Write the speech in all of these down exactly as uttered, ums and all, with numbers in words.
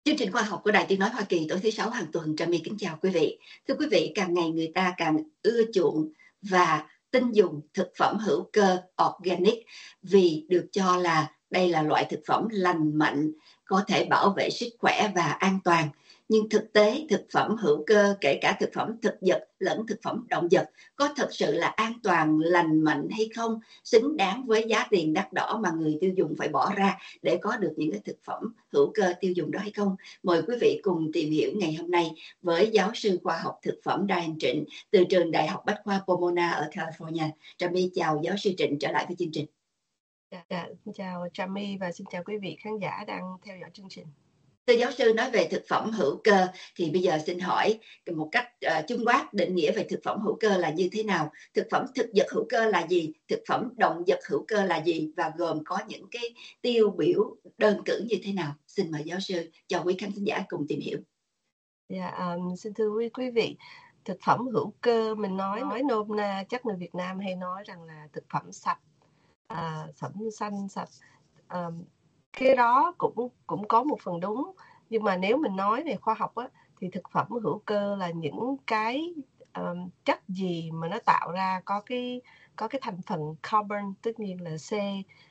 Chương trình khoa học của Đài Tiếng nói Hoa Kỳ tối thứ sáu hàng tuần, Trà My kính chào quý vị. Thưa quý vị, càng ngày người ta càng ưa chuộng và tin dùng thực phẩm hữu cơ organic vì được cho là đây là loại thực phẩm lành mạnh, có thể bảo vệ sức khỏe và an toàn. Nhưng thực tế, thực phẩm hữu cơ, kể cả thực phẩm thực vật lẫn thực phẩm động vật, có thật sự là an toàn, lành mạnh hay không, xứng đáng với giá tiền đắt đỏ mà người tiêu dùng phải bỏ ra để có được những cái thực phẩm hữu cơ tiêu dùng đó hay không? Mời quý vị cùng tìm hiểu ngày hôm nay với giáo sư khoa học thực phẩm Diane Trịnh từ trường Đại học Bách khoa Pomona ở California. Trà My chào giáo sư Trịnh trở lại với chương trình. Dạ, xin chào Trà My và xin chào quý vị khán giả đang theo dõi chương trình. Thưa giáo sư, nói về thực phẩm hữu cơ thì bây giờ xin hỏi một cách uh, chung quát định nghĩa về thực phẩm hữu cơ là như thế nào? Thực phẩm thực vật hữu cơ là gì? Thực phẩm động vật hữu cơ là gì? Và gồm có những cái tiêu biểu đơn cử như thế nào? Xin mời giáo sư cho quý khán giả cùng tìm hiểu. Dạ, um, xin thưa quý quý vị, thực phẩm hữu cơ mình nói nói nôm na chắc người Việt Nam hay nói rằng là thực phẩm sạch, à, phẩm xanh sạch. Um, cái đó cũng cũng có một phần đúng, nhưng mà nếu mình nói về khoa học á, thì thực phẩm hữu cơ là những cái um, chất gì mà nó tạo ra có cái có cái thành phần carbon, tất nhiên là C,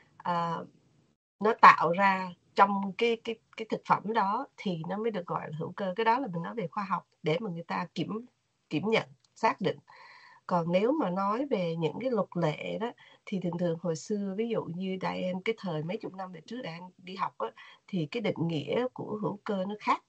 uh, nó tạo ra trong cái cái cái thực phẩm đó thì nó mới được gọi là hữu cơ. Cái đó là mình nói về khoa học để mà người ta kiểm kiểm nhận, xác định. Còn nếu mà nói về những cái luật lệ đó thì thường thường hồi xưa, ví dụ như Diane cái thời mấy chục năm về trước Diane đi học á, thì cái định nghĩa của hữu cơ nó khác.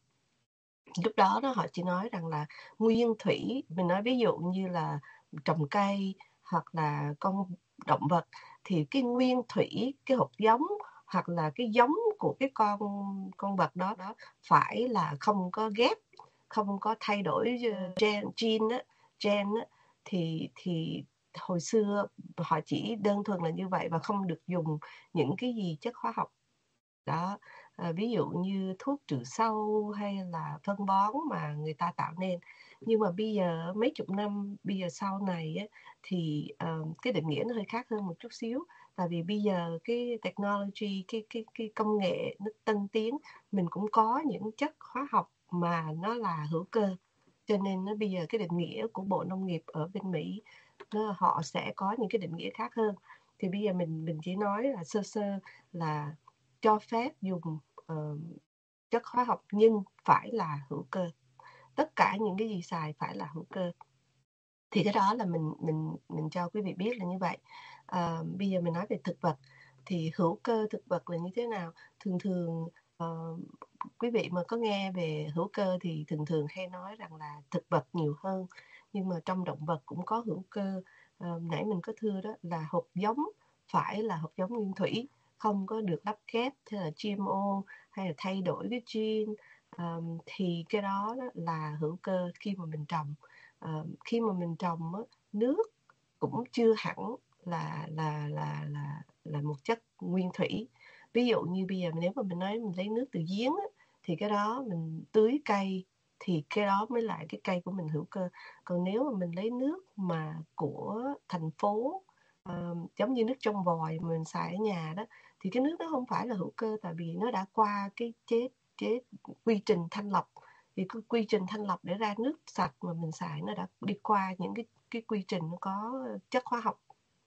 Lúc đó đó họ chỉ nói rằng là nguyên thủy, mình nói ví dụ như là trồng cây hoặc là con động vật thì cái nguyên thủy, cái hột giống hoặc là cái giống của cái con con vật đó đó phải là không có ghép, không có thay đổi gen gene á, gen á, thì thì hồi xưa họ chỉ đơn thuần là như vậy và không được dùng những cái gì chất hóa học đó. À, ví dụ như thuốc trừ sâu hay là phân bón mà người ta tạo nên. Nhưng mà bây giờ mấy chục năm bây giờ sau này á, thì uh, cái định nghĩa nó hơi khác hơn một chút xíu, tại vì bây giờ cái technology, cái cái cái công nghệ nó tân tiến, mình cũng có những chất hóa học mà nó là hữu cơ, cho nên nó bây giờ cái định nghĩa của Bộ Nông nghiệp ở bên Mỹ nó, họ sẽ có những cái định nghĩa khác hơn. Thì bây giờ mình mình chỉ nói là sơ sơ là cho phép dùng uh, chất hóa học nhưng phải là hữu cơ. Tất cả những cái gì xài phải là hữu cơ. Thì cái đó là mình mình mình cho quý vị biết là như vậy. Uh, bây giờ mình nói về thực vật thì hữu cơ thực vật là như thế nào? Thường thường uh, quý vị mà có nghe về hữu cơ thì thường thường hay nói rằng là thực vật nhiều hơn, nhưng mà trong động vật cũng có hữu cơ. Uh, nãy mình có thưa đó là hột giống phải là hột giống nguyên thủy, không có được lắp ghép hay là giê em ô hay là thay đổi cái gene, um, thì cái đó, đó là hữu cơ khi mà mình trồng. Uh, khi mà mình trồng á, nước cũng chưa hẳn là là là là là một chất nguyên thủy. Ví dụ như bây giờ nếu mà mình nói mình lấy nước từ giếng á, thì cái đó mình tưới cây thì cái đó mới là cái cây của mình hữu cơ. Còn nếu mà mình lấy nước mà của thành phố, uh, giống như nước trong vòi mà mình xài ở nhà đó, thì cái nước đó không phải là hữu cơ, tại vì nó đã qua cái chế chế quy trình thanh lọc. Thì cái quy trình thanh lọc để ra nước sạch mà mình xài nó đã đi qua những cái cái quy trình nó có chất hóa học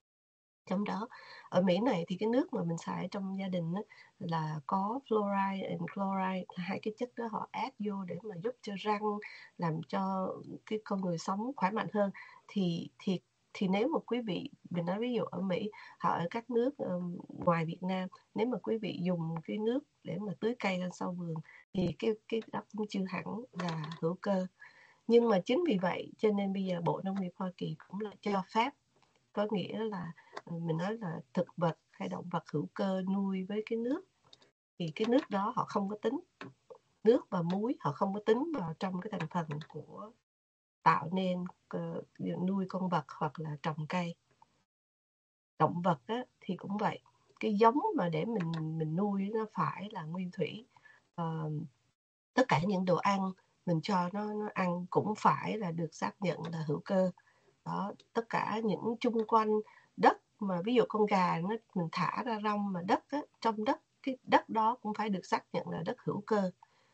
trong đó. Ở Mỹ này thì cái nước mà mình xài trong gia đình là có fluoride and chloride, hai cái chất đó họ add vô để mà giúp cho răng, làm cho cái con người sống khỏe mạnh hơn. Thì thì thì nếu mà quý vị, mình nói ví dụ ở Mỹ, họ ở các nước um, ngoài Việt Nam, nếu mà quý vị dùng cái nước để mà tưới cây lên sau vườn thì cái cái đó cũng chưa hẳn là hữu cơ. Nhưng mà chính vì vậy cho nên bây giờ Bộ Nông nghiệp Hoa Kỳ cũng là cho phép, có nghĩa là mình nói là thực vật hay động vật hữu cơ nuôi với cái nước, thì cái nước đó họ không có tính, nước và muối họ không có tính vào trong cái thành phần của tạo nên uh, nuôi con vật hoặc là trồng cây. Động vật á, thì cũng vậy, cái giống mà để mình mình nuôi nó phải là nguyên thủy. Uh, tất cả những đồ ăn mình cho nó nó ăn cũng phải là được xác nhận là hữu cơ. Đó, tất cả những chung quanh đất mà ví dụ con gà nó mình thả ra rong mà đất á, trong đất cái đất đó cũng phải được xác nhận là đất hữu cơ.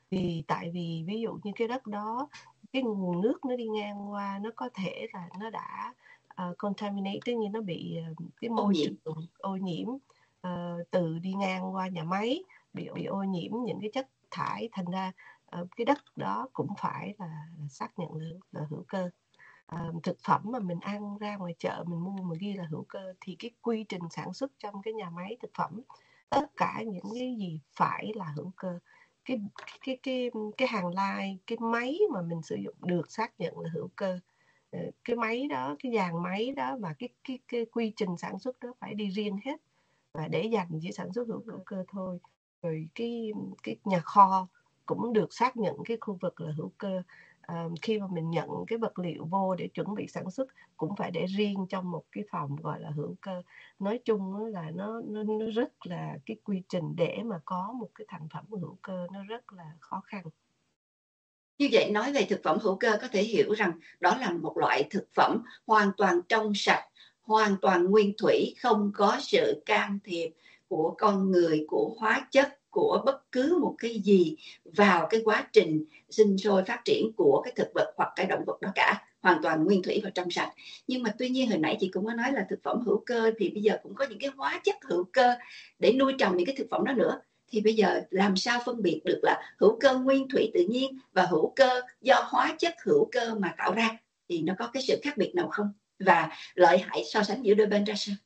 Vì tại vì ví dụ như cái đất đó, cái nguồn nước nó đi ngang qua nó có thể là nó đã uh, contaminate, tức như nó bị uh, cái môi trường ô nhiễm uh, từ đi ngang qua nhà máy, bị bị ô nhiễm những cái chất thải, thành ra uh, cái đất đó cũng phải là, là xác nhận là, là hữu cơ. Uh, thực phẩm mà mình ăn ra ngoài chợ mình mua mà ghi là hữu cơ thì cái quy trình sản xuất trong cái nhà máy thực phẩm, tất cả những cái gì phải là hữu cơ. Cái cái cái cái hàng lai, cái máy mà mình sử dụng được xác nhận là hữu cơ. Cái máy đó, cái dàn máy đó và cái cái cái quy trình sản xuất đó phải đi riêng hết và để dành chỉ sản xuất hữu cơ thôi. Rồi cái cái nhà kho cũng được xác nhận cái khu vực là hữu cơ. À, khi mà mình nhận cái vật liệu vô để chuẩn bị sản xuất cũng phải để riêng trong một cái phòng gọi là hữu cơ. Nói chung là nó, nó, nó rất là cái quy trình để mà có một cái thành phẩm hữu cơ nó rất là khó khăn. Như vậy nói về thực phẩm hữu cơ có thể hiểu rằng đó là một loại thực phẩm hoàn toàn trong sạch, hoàn toàn nguyên thủy, không có sự can thiệp của con người, của hóa chất, của bất cứ một cái gì vào cái quá trình sinh sôi phát triển của cái thực vật hoặc cái động vật đó cả, hoàn toàn nguyên thủy và trong sạch. Nhưng mà tuy nhiên hồi nãy chị cũng có nói là thực phẩm hữu cơ thì bây giờ cũng có những cái hóa chất hữu cơ để nuôi trồng những cái thực phẩm đó nữa. Thì bây giờ làm sao phân biệt được là hữu cơ nguyên thủy tự nhiên và hữu cơ do hóa chất hữu cơ mà tạo ra, thì nó có cái sự khác biệt nào không, và lợi hại so sánh giữa đôi bên ra sao?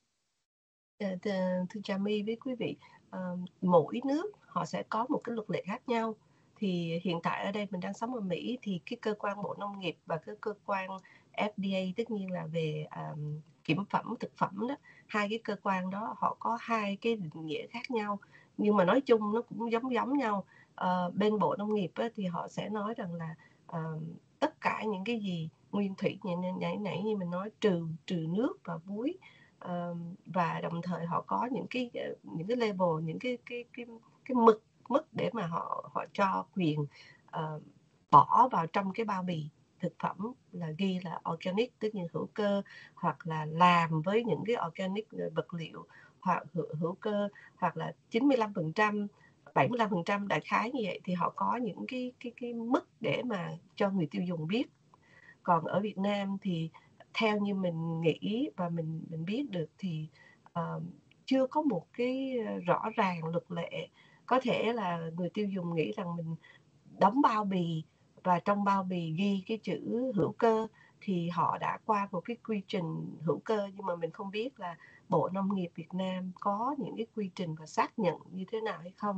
Thưa Trà My với quý vị, uh, mỗi nước họ sẽ có một cái luật lệ khác nhau. Thì hiện tại ở đây mình đang sống ở Mỹ thì cái cơ quan Bộ Nông nghiệp và cái cơ quan F D A, tất nhiên là về um, kiểm phẩm thực phẩm đó, hai cái cơ quan đó họ có hai cái định nghĩa khác nhau, nhưng mà nói chung nó cũng giống giống nhau. Uh, bên Bộ Nông nghiệp á, thì họ sẽ nói rằng là uh, tất cả những cái gì nguyên thủy như nãy nãy như mình nói, trừ trừ nước và muối. Uh, và đồng thời họ có những cái những cái level, những cái cái cái cái mực mức để mà họ họ cho quyền uh, bỏ vào trong cái bao bì thực phẩm là ghi là organic, tức như hữu cơ, hoặc là làm với những cái organic vật liệu hoặc hữu, hữu cơ, hoặc là chín mươi lăm phần trăm, bảy mươi lăm phần trăm, đại khái như vậy. Thì họ có những cái cái cái mức để mà cho người tiêu dùng biết. Còn ở Việt Nam thì theo như mình nghĩ và mình mình biết được thì uh, chưa có một cái rõ ràng luật lệ. Có thể là người tiêu dùng nghĩ rằng mình đóng bao bì và trong bao bì ghi cái chữ hữu cơ thì họ đã qua một cái quy trình hữu cơ, nhưng mà mình không biết là Bộ Nông nghiệp Việt Nam có những cái quy trình và xác nhận như thế nào hay không.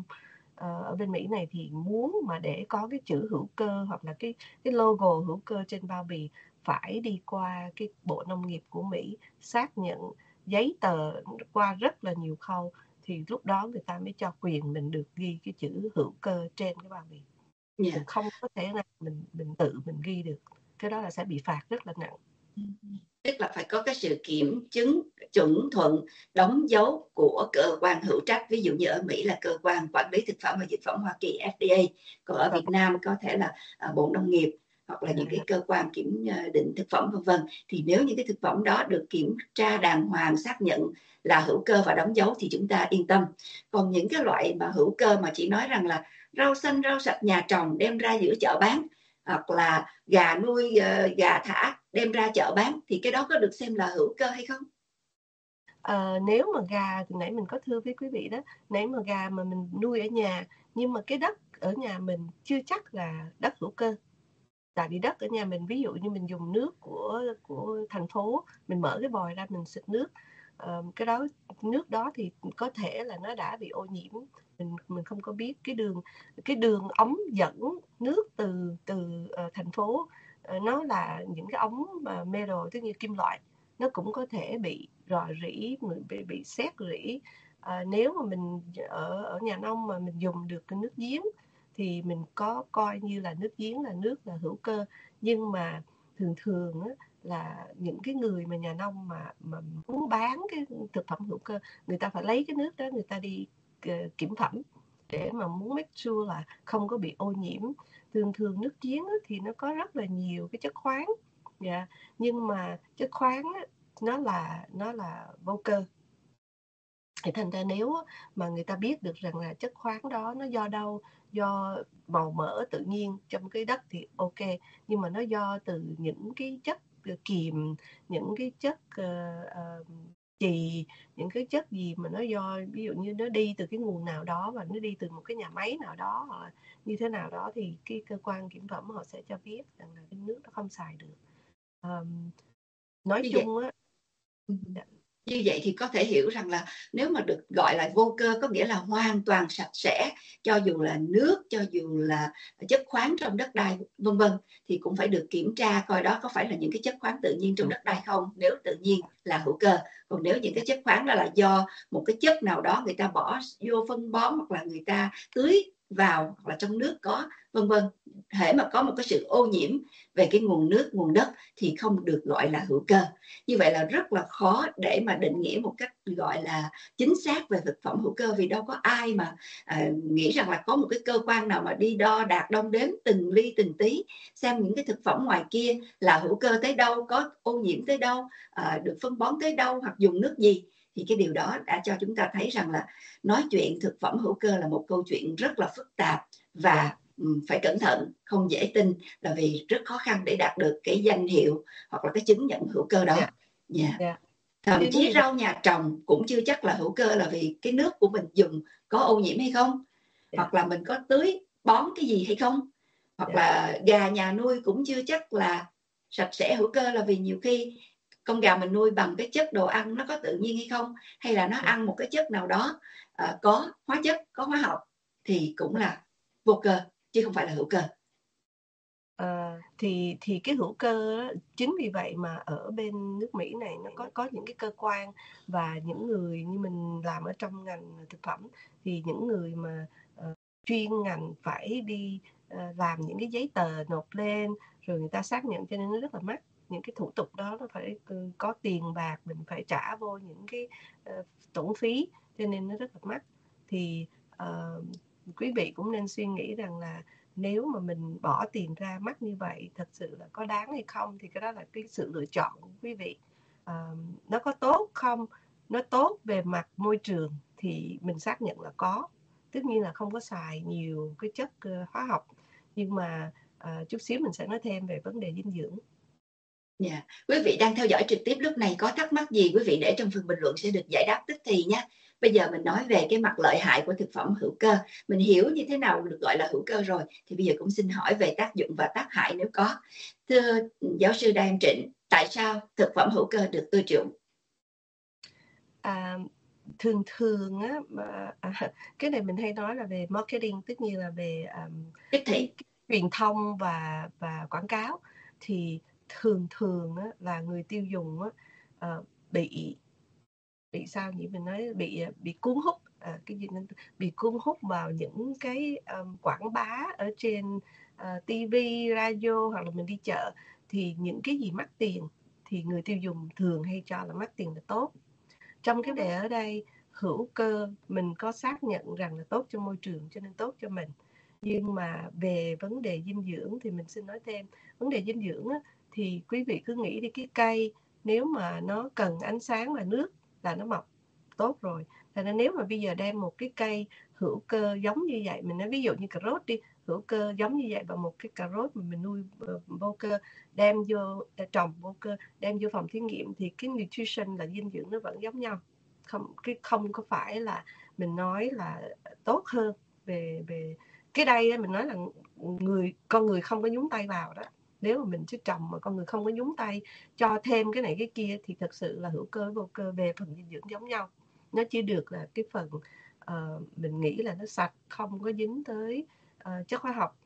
Ở bên Mỹ này thì muốn mà để có cái chữ hữu cơ hoặc là cái cái logo hữu cơ trên bao bì phải đi qua cái Bộ Nông nghiệp của Mỹ xác nhận giấy tờ qua rất là nhiều khâu, thì lúc đó người ta mới cho quyền mình được ghi cái chữ hữu cơ trên cái bao bì. Yeah. Mình không có thể nào mình mình tự mình ghi được, cái đó là sẽ bị phạt rất là nặng. Tức là phải có cái sự kiểm chứng chuẩn thuận đóng dấu của cơ quan hữu trách, ví dụ như ở Mỹ là cơ quan quản lý thực phẩm và dược phẩm Hoa Kỳ F D A, còn ở Việt Nam có thể là Bộ Nông nghiệp hoặc là những cái cơ quan kiểm định thực phẩm vân vân. Thì nếu những cái thực phẩm đó được kiểm tra đàng hoàng, xác nhận là hữu cơ và đóng dấu thì chúng ta yên tâm. Còn những cái loại mà hữu cơ mà chị nói rằng là rau xanh rau sạch nhà trồng đem ra giữa chợ bán, hoặc là gà nuôi uh, gà thả đem ra chợ bán, thì cái đó có được xem là hữu cơ hay không? À, nếu mà gà thì nãy mình có thưa với quý vị đó, nếu mà gà mà mình nuôi ở nhà nhưng mà cái đất ở nhà mình chưa chắc là đất hữu cơ. Tại vì đất ở nhà mình, ví dụ như mình dùng nước của của thành phố, mình mở cái vòi ra mình xịt nước, uh, cái đó nước đó thì có thể là nó đã bị ô nhiễm, mình mình không có biết. Cái đường cái đường ống dẫn nước từ từ uh, thành phố, uh, nó là những cái ống mà metal, tức như kim loại, nó cũng có thể bị rò rỉ, bị bị sét rỉ. À, nếu mà mình ở ở nhà nông mà mình dùng được cái nước giếng thì mình có coi như là nước giếng là nước là hữu cơ. Nhưng mà thường thường á, là những cái người mà nhà nông mà mà muốn bán cái thực phẩm hữu cơ, người ta phải lấy cái nước đó người ta đi uh, kiểm phẩm để mà muốn make sure là không có bị ô nhiễm. Thường thường nước giếng á, thì nó có rất là nhiều cái chất khoáng, yeah. Nhưng mà chất khoáng á, nó là nó là vô cơ. Thì thành ra nếu mà người ta biết được rằng là chất khoáng đó nó do đâu, do màu mỡ tự nhiên trong cái đất thì ok, nhưng mà nó do từ những cái chất kiềm, những cái chất uh, uh, chì, những cái chất gì mà nó do, ví dụ như nó đi từ cái nguồn nào đó và nó đi từ một cái nhà máy nào đó hoặc là như thế nào đó, thì cái cơ quan kiểm phẩm họ sẽ cho biết rằng là cái nước nó không xài được. Um, nói Như vậy chung á, như vậy thì có thể hiểu rằng là nếu mà được gọi là vô cơ có nghĩa là hoàn toàn sạch sẽ, cho dù là nước, cho dù là chất khoáng trong đất đai vân vân, thì cũng phải được kiểm tra coi đó có phải là những cái chất khoáng tự nhiên trong đất đai không. Nếu tự nhiên là hữu cơ, còn nếu những cái chất khoáng đó là do một cái chất nào đó người ta bỏ vô phân bón hoặc là người ta tưới vào hoặc là trong nước có vân vân, hễ mà có một cái sự ô nhiễm về cái nguồn nước, nguồn đất thì không được gọi là hữu cơ. Như vậy là rất là khó để mà định nghĩa một cách gọi là chính xác về thực phẩm hữu cơ, vì đâu có ai mà à, nghĩ rằng là có một cái cơ quan nào mà đi đo đạc đong đếm từng ly từng tí xem những cái thực phẩm ngoài kia là hữu cơ tới đâu, có ô nhiễm tới đâu, à, được phân bón tới đâu hoặc dùng nước gì. Thì cái điều đó đã cho chúng ta thấy rằng là nói chuyện thực phẩm hữu cơ là một câu chuyện rất là phức tạp và phải cẩn thận, không dễ tin, là vì rất khó khăn để đạt được cái danh hiệu hoặc là cái chứng nhận hữu cơ đó. yeah. Yeah. Yeah. Thậm chí rau nhà trồng cũng chưa chắc là hữu cơ, là vì cái nước của mình dùng có ô nhiễm hay không, yeah. hoặc là mình có tưới bón cái gì hay không, hoặc yeah. là gà nhà nuôi cũng chưa chắc là sạch sẽ hữu cơ, là vì nhiều khi con gà mình nuôi bằng cái chất đồ ăn nó có tự nhiên hay không, hay là nó ăn một cái chất nào đó uh, có hóa chất, có hóa học, thì cũng là vô cơ chứ không phải là hữu cơ. À, thì thì cái hữu cơ đó, chính vì vậy mà ở bên nước Mỹ này nó có có những cái cơ quan và những người như mình làm ở trong ngành thực phẩm, thì những người mà uh, chuyên ngành phải đi uh, làm những cái giấy tờ nộp lên rồi người ta xác nhận, cho nên nó rất là mắc. Những cái thủ tục đó nó phải uh, có tiền bạc, mình phải trả vô những cái uh, tổn phí, cho nên nó rất là mắc. Thì uh, quý vị cũng nên suy nghĩ rằng là nếu mà mình bỏ tiền ra mắc như vậy thật sự là có đáng hay không, thì cái đó là cái sự lựa chọn của quý vị. À, nó có tốt không? Nó tốt về mặt môi trường thì mình xác nhận là có, tất nhiên là không có xài nhiều cái chất uh, hóa học, nhưng mà uh, chút xíu mình sẽ nói thêm về vấn đề dinh dưỡng. Yeah. Quý vị đang theo dõi trực tiếp lúc này có thắc mắc gì quý vị để trong phần bình luận sẽ được giải đáp tức thì nhé. Bây giờ mình nói về cái mặt lợi hại của thực phẩm hữu cơ. Mình hiểu như thế nào được gọi là hữu cơ rồi, thì bây giờ cũng xin hỏi về tác dụng và tác hại nếu có. Thưa giáo sư Đan Trịnh, tại sao thực phẩm hữu cơ được ưa chuộng? À, thường thường á, à, cái này mình hay nói là về marketing, tất nhiên là về um, cái, cái, cái truyền thông và và quảng cáo, thì thường thường á, là người tiêu dùng á, uh, bị bị sao nhỉ, mình nói bị bị cuốn hút, à, cái gì nên bị cuốn hút vào những cái um, quảng bá ở trên uh, ti vi, radio, hoặc là mình đi chợ, thì những cái gì mắc tiền thì người tiêu dùng thường hay cho là mắc tiền là tốt. Trong cái đề ở đây hữu cơ mình có xác nhận rằng là tốt cho môi trường, cho nên tốt cho mình. Nhưng mà về vấn đề dinh dưỡng thì mình xin nói thêm. Vấn đề dinh dưỡng á, thì quý vị cứ nghĩ đi, cái cây nếu mà nó cần ánh sáng và nước là nó mọc tốt rồi. Thế nên nếu mà bây giờ đem một cái cây hữu cơ giống như vậy, mình nói ví dụ như cà rốt đi, hữu cơ giống như vậy, và một cái cà rốt mà mình nuôi vô cơ, đem vô trồng vô cơ, đem vô phòng thí nghiệm, thì cái nutrition là dinh dưỡng nó vẫn giống nhau. Không, cái không có phải là mình nói là tốt hơn về về cái đây mình nói là người con người không có nhúng tay vào đó. Nếu mà mình chứ trồng mà con người không có nhúng tay cho thêm cái này cái kia thì thật sự là hữu cơ vô cơ về phần dinh dưỡng giống nhau. Nó chỉ được là cái phần uh, mình nghĩ là nó sạch, không có dính tới uh, chất hóa học.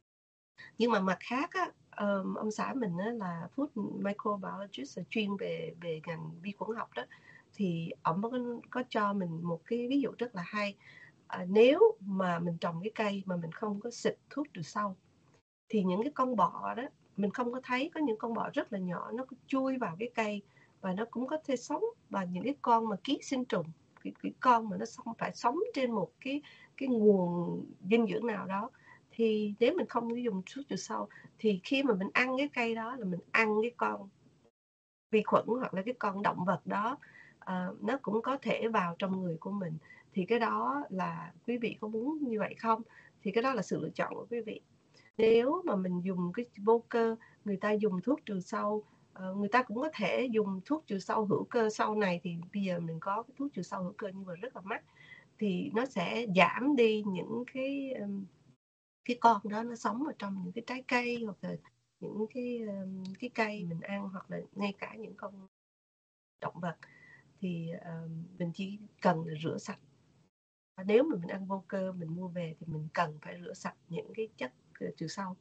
Nhưng mà mặt khác á, um, ông xã mình á, là food microbiologist, chuyên về về ngành vi khuẩn học đó, thì ông có, có cho mình một cái ví dụ rất là hay. À, nếu mà mình trồng cái cây mà mình không có xịt thuốc trừ sâu thì những cái con bọ đó mình không có thấy, có những con bọ rất là nhỏ nó chui vào cái cây và nó cũng có thể sống, và những cái con mà ký sinh trùng, cái, cái con mà nó sống, phải sống trên một cái cái nguồn dinh dưỡng nào đó, thì nếu mình không dùng thuốc trừ sâu thì khi mà mình ăn cái cây đó là mình ăn cái con vi khuẩn hoặc là cái con động vật đó uh, nó cũng có thể vào trong người của mình. Thì cái đó là quý vị có muốn như vậy không? Thì cái đó là sự lựa chọn của quý vị. Nếu mà mình dùng cái vô cơ, người ta dùng thuốc trừ sâu, uh, người ta cũng có thể dùng thuốc trừ sâu hữu cơ sau này. Thì bây giờ mình có cái thuốc trừ sâu hữu cơ nhưng mà rất là mắc, thì nó sẽ giảm đi những cái um, cái con đó nó sống ở trong những cái trái cây hoặc là những cái um, cái cây mình ăn, hoặc là ngay cả những con động vật. Thì um, mình chỉ cần là rửa sạch. Nếu mà mình ăn vô cơ, mình mua về thì mình cần phải rửa sạch những cái chất trừ sâu.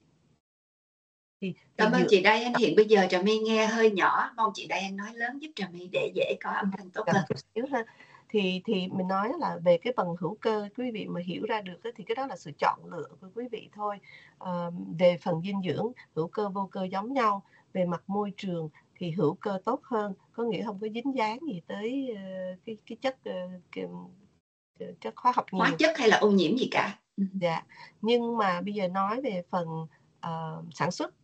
Thì, thì cảm ơn chị Diane. Hiện bây giờ Trà My nghe hơi nhỏ, mong chị Diane nói lớn giúp Trà My để dễ có âm thanh tốt hơn. Chút ha. Thì thì mình nói là về cái phần hữu cơ, quý vị mà hiểu ra được thì cái đó là sự chọn lựa của quý vị thôi. À, về phần dinh dưỡng, hữu cơ vô cơ giống nhau. Về mặt môi trường thì hữu cơ tốt hơn, có nghĩa không có dính dáng gì tới uh, cái cái chất uh, cái, chất hóa học nhiều, hóa chất hay là ô nhiễm gì cả. Dạ. Nhưng mà bây giờ nói về phần uh, sản xuất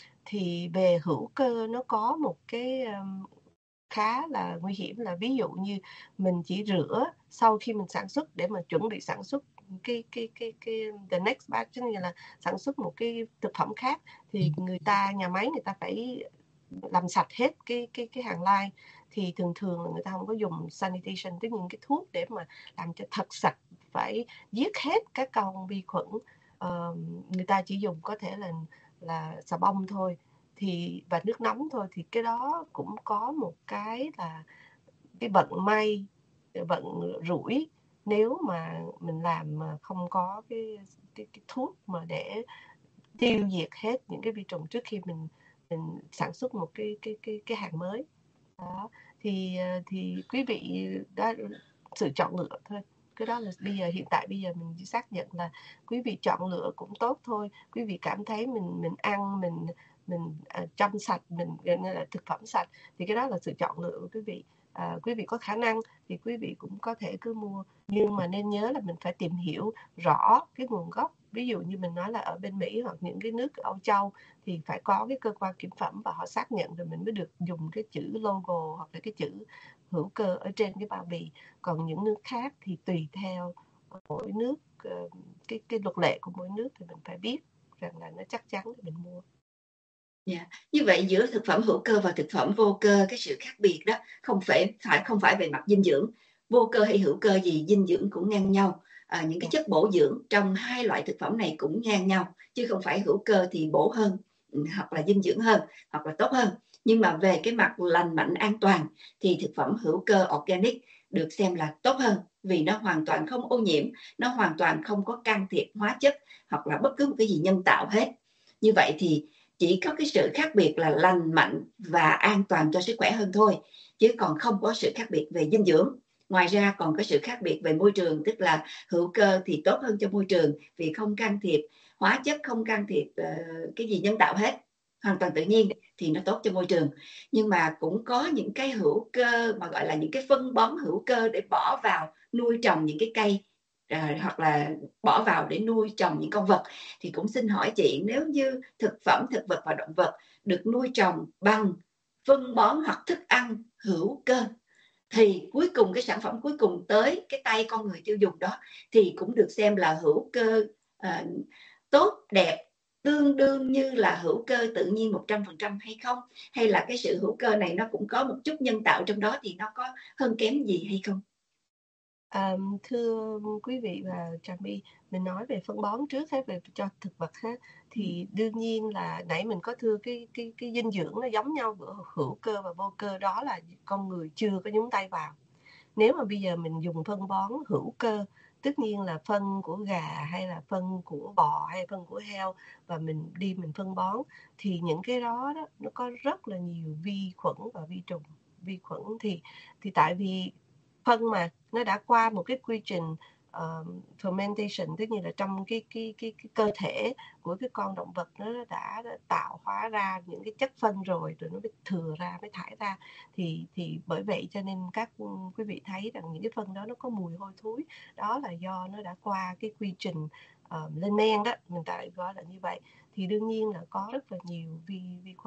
thì về hữu cơ nó có một cái um, khá là nguy hiểm, là ví dụ như mình chỉ rửa sau khi mình sản xuất để mà chuẩn bị sản xuất cái cái cái cái the next batch, tức là sản xuất một cái thực phẩm khác, thì người ta nhà máy người ta phải làm sạch hết cái cái cái hàng line. Thì thường thường là người ta không có dùng sanitation, tức những cái thuốc để mà làm cho thật sạch, phải giết hết các con vi khuẩn. Uh, người ta chỉ dùng có thể là là xà bông thôi, thì và nước nóng thôi. Thì cái đó cũng có một cái là cái vận may, vận rủi, nếu mà mình làm mà không có cái, cái, cái thuốc mà để tiêu diệt hết những cái vi trùng trước khi mình mình sản xuất một cái cái cái cái hàng mới. Đó thì thì quý vị đã sự chọn lựa thôi. Cái đó là bây giờ hiện tại bây giờ mình chỉ xác nhận là quý vị chọn lựa cũng tốt thôi. Quý vị cảm thấy mình mình ăn mình mình uh, chăm sạch, mình là thực phẩm sạch, thì cái đó là sự chọn lựa của quý vị. À, quý vị có khả năng thì quý vị cũng có thể cứ mua, nhưng mà nên nhớ là mình phải tìm hiểu rõ cái nguồn gốc. Ví dụ như mình nói là ở bên Mỹ hoặc những cái nước Âu Châu thì phải có cái cơ quan kiểm phẩm và họ xác nhận rồi mình mới được dùng cái chữ logo hoặc là cái chữ hữu cơ ở trên cái bao bì. Còn những nước khác thì tùy theo mỗi nước, cái cái luật lệ của mỗi nước thì mình phải biết rằng là nó chắc chắn để mình mua. Yeah. Như vậy giữa thực phẩm hữu cơ và thực phẩm vô cơ, cái sự khác biệt đó không phải phải không phải về mặt dinh dưỡng. Vô cơ hay hữu cơ gì dinh dưỡng cũng ngang nhau. À, những cái chất bổ dưỡng trong hai loại thực phẩm này cũng ngang nhau, chứ không phải hữu cơ thì bổ hơn hoặc là dinh dưỡng hơn hoặc là tốt hơn. Nhưng mà về cái mặt lành mạnh an toàn thì thực phẩm hữu cơ organic được xem là tốt hơn, vì nó hoàn toàn không ô nhiễm, nó hoàn toàn không có can thiệp hóa chất hoặc là bất cứ một cái gì nhân tạo hết. Như vậy thì chỉ có cái sự khác biệt là lành mạnh và an toàn cho sức khỏe hơn thôi, chứ còn không có sự khác biệt về dinh dưỡng. Ngoài ra còn có sự khác biệt về môi trường, tức là hữu cơ thì tốt hơn cho môi trường vì không can thiệp hóa chất, không can thiệp uh, cái gì nhân tạo hết, hoàn toàn tự nhiên thì nó tốt cho môi trường. Nhưng mà cũng có những cái hữu cơ mà gọi là những cái phân bón hữu cơ để bỏ vào nuôi trồng những cái cây, À, hoặc là bỏ vào để nuôi trồng những con vật. Thì cũng xin hỏi chị, nếu như thực phẩm, thực vật và động vật được nuôi trồng bằng phân bón hoặc thức ăn hữu cơ, thì cuối cùng cái sản phẩm cuối cùng tới cái tay con người tiêu dùng đó thì cũng được xem là hữu cơ à, tốt đẹp, tương đương như là hữu cơ tự nhiên một trăm phần trăm hay không? Hay là cái sự hữu cơ này nó cũng có một chút nhân tạo trong đó, thì nó có hơn kém gì hay không? À, thưa quý vị và Trà My, mình nói về phân bón trước hết, về cho thực vật ha, thì đương nhiên là nãy mình có thưa cái cái cái dinh dưỡng nó giống nhau giữa hữu cơ và vô cơ, đó là con người chưa có nhúng tay vào. Nếu mà bây giờ mình dùng phân bón hữu cơ, tất nhiên là phân của gà hay là phân của bò hay phân của heo, và mình đi mình phân bón, thì những cái đó đó nó có rất là nhiều vi khuẩn và vi trùng. Vi khuẩn thì thì tại vì phân mà nó đã qua một cái quy trình uh, fermentation, tức như là trong cái cái cái cái cơ thể của cái con động vật nó đã, đã tạo hóa ra những cái chất phân rồi, rồi nó mới thừa ra, mới thải ra. Thì thì bởi vậy cho nên các quý vị thấy rằng những cái phân đó nó có mùi hôi thối, đó là do nó đã qua cái quy trình uh, lên men đó, mình ta gọi là như vậy. Thì đương nhiên là có rất là nhiều vi vi khuẩn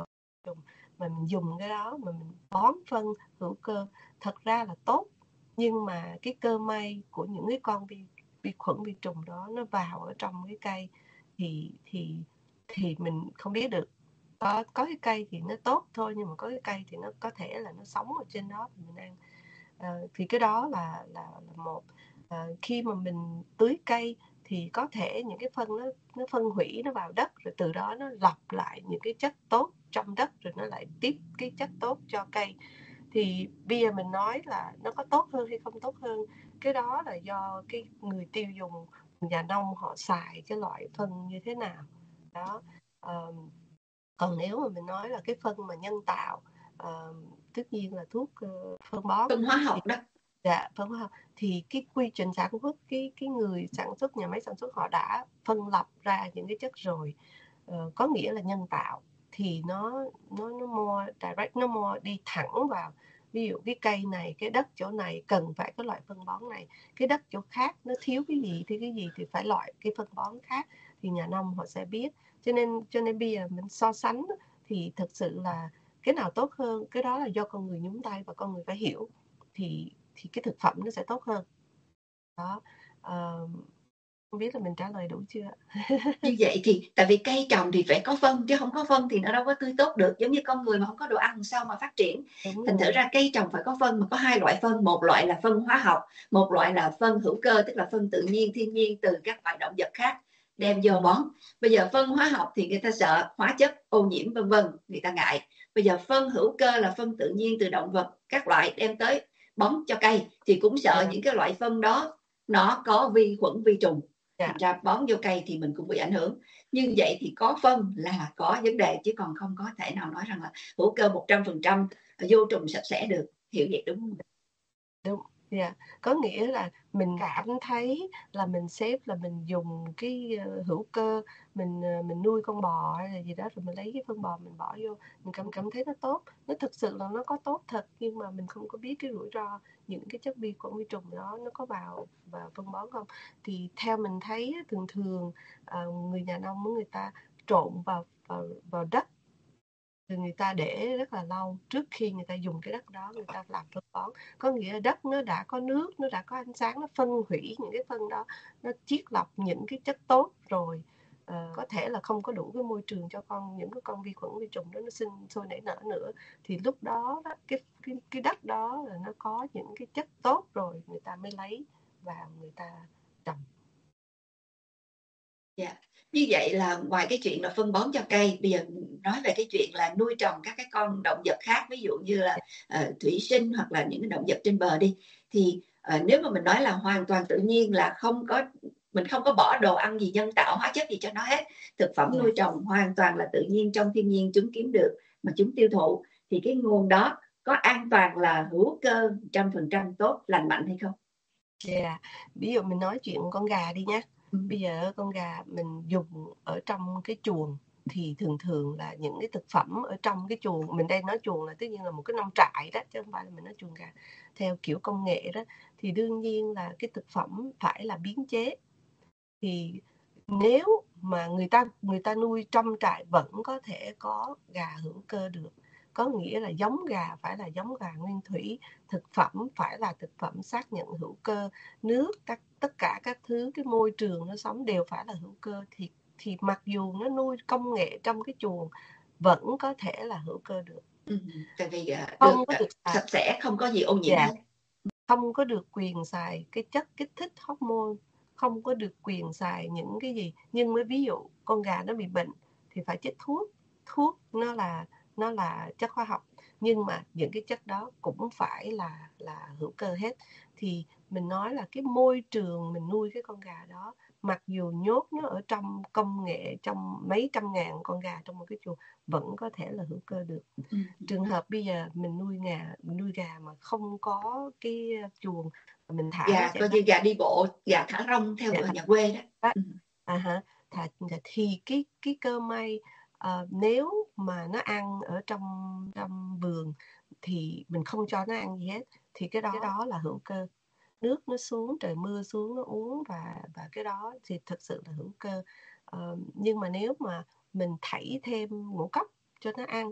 trùng mà mình dùng cái đó mà mình bón phân hữu cơ thật ra là tốt, nhưng mà cái cơ may của những cái con vi, vi khuẩn vi trùng đó nó vào ở trong cái cây thì thì thì mình không biết được. Có có cái cây thì nó tốt thôi, nhưng mà có cái cây thì nó có thể là nó sống ở trên đó thì mình ăn. À, thì cái đó là là, là một. À, khi mà mình tưới cây thì có thể những cái phân nó nó phân hủy nó vào đất, rồi từ đó nó lọc lại những cái chất tốt trong đất, rồi nó lại tiếp cái chất tốt cho cây. Thì bây giờ mình nói là nó có tốt hơn hay không tốt hơn, cái đó là do cái người tiêu dùng, nhà nông họ xài cái loại phân như thế nào đó. Um, còn nếu mà mình nói là cái phân mà nhân tạo, uh, tất nhiên là thuốc uh, phân bón, phân hóa thì học đó. dạ phân hóa học thì cái quy trình sản xuất, cái cái người sản xuất, nhà máy sản xuất họ đã phân lập ra những cái chất rồi. uh, có nghĩa là nhân tạo thì nó nó nó more direct, nó more đi thẳng vào. Ví dụ cái cây này, cái đất chỗ này cần phải có loại phân bón này, cái đất chỗ khác nó thiếu cái gì thì cái gì thì phải loại cái phân bón khác, thì nhà nông họ sẽ biết. Cho nên cho nên bây giờ mình so sánh thì thực sự là cái nào tốt hơn, cái đó là do con người nhúng tay và con người phải hiểu, thì thì cái thực phẩm nó sẽ tốt hơn đó. Uh, không biết là mình trả lời đủ chưa? Như vậy thì tại vì cây trồng thì phải có phân, chứ không có phân thì nó đâu có tươi tốt được. Giống như con người mà không có đồ ăn sao mà phát triển. Đúng Thành thử rồi. ra cây trồng phải có phân, mà có hai loại phân, một loại là phân hóa học, một loại là phân hữu cơ, tức là phân tự nhiên thiên nhiên từ các loại động vật khác đem vô bón. Bây giờ phân hóa học thì người ta sợ hóa chất ô nhiễm vân vân, người ta ngại. Bây giờ phân hữu cơ là phân tự nhiên từ động vật các loại đem tới bón cho cây, thì cũng sợ Yeah. những cái loại phân đó nó có vi khuẩn vi trùng, Yeah. thành ra bón vô cây thì mình cũng bị ảnh hưởng. Như vậy thì có phân là có vấn đề, chứ còn không có thể nào nói rằng là hữu cơ một trăm phần trăm vô trùng sạch sẽ được. Hiểu vậy đúng không? Đúng. Yeah. Có nghĩa là mình cảm thấy là mình xếp là mình dùng cái uh, hữu cơ, mình uh, mình nuôi con bò hay là gì đó, rồi mình lấy cái phân bò mình bỏ vô, mình cảm cảm thấy nó tốt, nó thực sự là nó có tốt thật, nhưng mà mình không có biết cái rủi ro những cái chất vi khuẩn vi trùng đó nó có vào vào phân bón không. Thì theo mình thấy thường thường uh, người nhà nông người ta trộn vào vào vào đất, thì người ta để rất là lâu trước khi người ta dùng cái đất đó người ta làm phân bón. Có nghĩa là đất nó đã có nước, nó đã có ánh sáng, nó phân hủy những cái phân đó, nó chiết lọc những cái chất tốt rồi. À, có thể là không có đủ cái môi trường cho con những cái con vi khuẩn vi trùng đó nó sinh sôi nảy nở nữa, thì lúc đó, đó cái, cái cái đất đó là nó có những cái chất tốt rồi, người ta mới lấy vào người ta trồng. Dạ. Yeah. Như vậy là ngoài cái chuyện là phân bón cho cây, bây giờ nói về cái chuyện là nuôi trồng các cái con động vật khác, ví dụ như là uh, thủy sinh hoặc là những cái động vật trên bờ đi, thì uh, nếu mà mình nói là hoàn toàn tự nhiên, là không có, mình không có bỏ đồ ăn gì nhân tạo, hóa chất gì cho nó hết, thực phẩm Yeah. nuôi trồng hoàn toàn là tự nhiên trong thiên nhiên chúng kiếm được mà chúng tiêu thụ, thì cái nguồn đó có an toàn là hữu cơ một trăm phần trăm tốt lành mạnh hay không? Yeah. Ví dụ mình nói chuyện con gà đi nhé. Ừ. Bây giờ con gà mình dùng ở trong cái chuồng thì thường thường là những cái thực phẩm ở trong cái chuồng, mình đây nói chuồng là tất nhiên là một cái nông trại đó, chứ không phải là mình nói chuồng gà theo kiểu công nghệ đó, thì đương nhiên là cái thực phẩm phải là biến chế. Thì nếu mà người ta người ta nuôi trong trại vẫn có thể có gà hữu cơ được, có nghĩa là giống gà phải là giống gà nguyên thủy, thực phẩm phải là thực phẩm xác nhận hữu cơ, nước, các tất cả các thứ, cái môi trường nó sống đều phải là hữu cơ, thì thì mặc dù nó nuôi công nghệ trong cái chuồng vẫn có thể là hữu cơ được. Ừ. Tại vì uh, Không được có uh, được xài, sạch sẽ, không có gì ô nhiễm dạ, hết. không có được quyền xài cái chất kích thích hormone, không có được quyền xài những cái gì. Nhưng mới ví dụ con gà nó bị bệnh thì phải chích thuốc, thuốc nó là nó là chất hóa học, nhưng mà những cái chất đó cũng phải là là hữu cơ hết. Thì mình nói là cái môi trường mình nuôi cái con gà đó, mặc dù nhốt nó ở trong công nghệ, trong mấy trăm ngàn con gà trong một cái chuồng, vẫn có thể là hữu cơ được. Ừ. Trường hợp bây giờ mình nuôi gà nuôi gà mà không có cái chuồng, mình thả Gà nó chạy coi như gà đi bộ, gà thả rông theo dạ, người nhà quê đó. đó. Ừ. À hả, thì cái cái cơ may uh, nếu mà nó ăn ở trong trong vườn thì mình không cho nó ăn gì hết, thì cái đó cái đó là hữu cơ. Nước nó xuống, trời mưa xuống nó uống, và và cái đó thì thực sự là hữu cơ. Uh, nhưng mà nếu mà mình thảy thêm ngũ cốc cho nó ăn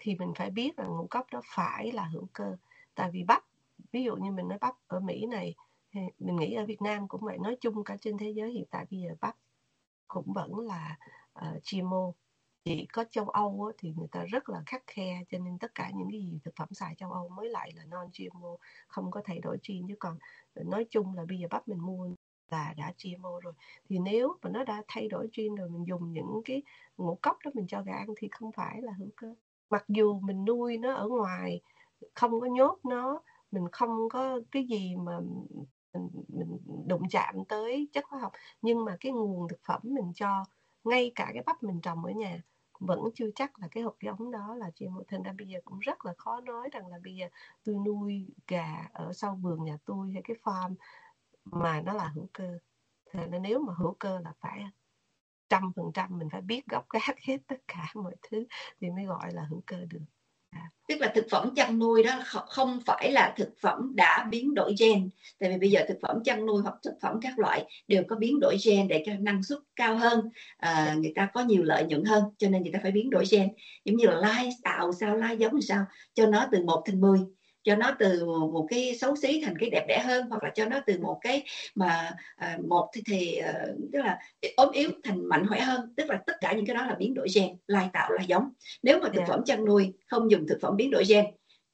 thì mình phải biết là ngũ cốc đó phải là hữu cơ. Tại vì bắp, ví dụ như mình nói bắp ở Mỹ này, mình nghĩ ở Việt Nam cũng vậy, nói chung cả trên thế giới hiện tại bây giờ bắp cũng vẫn là uh, giê em ô. Chỉ có châu Âu á, thì người ta rất là khắt khe, cho nên tất cả những cái gì thực phẩm xài châu Âu mới lại là non giê em ô, không có thay đổi gene. Chứ còn nói chung là bây giờ bắp mình mua là đã giê em ô rồi. Thì nếu mà nó đã thay đổi gene rồi, mình dùng những cái ngũ cốc đó mình cho gà ăn thì không phải là hữu cơ. Mặc dù mình nuôi nó ở ngoài, không có nhốt nó, mình không có cái gì mà mình, mình đụng chạm tới chất hóa học, nhưng mà cái nguồn thực phẩm mình cho, ngay cả cái bắp mình trồng ở nhà vẫn chưa chắc là cái hột giống đó là giê em ô. Thành ra bây giờ cũng rất là khó nói rằng là bây giờ tôi nuôi gà ở sau vườn nhà tôi hay cái farm mà nó là hữu cơ. Thế nên nếu mà hữu cơ là phải trăm phần trăm, mình phải biết gốc gác hết tất cả mọi thứ thì mới gọi là hữu cơ được. À. Tức là thực phẩm chăn nuôi đó không phải là thực phẩm đã biến đổi gen. Tại vì bây giờ thực phẩm chăn nuôi hoặc thực phẩm các loại đều có biến đổi gen để cho năng suất cao hơn, à, người ta có nhiều lợi nhuận hơn, cho nên người ta phải biến đổi gen. Giống như là lai tạo sao, lai giống làm sao cho nó từ một thành mười, cho nó từ một cái xấu xí thành cái đẹp đẽ hơn, hoặc là cho nó từ một cái mà à, một thì, thì uh, tức là ốm yếu thành mạnh khỏe hơn. Tức là tất cả những cái đó là biến đổi gen, lai tạo, lai giống. Nếu mà thực yeah. phẩm chăn nuôi không dùng thực phẩm biến đổi gen,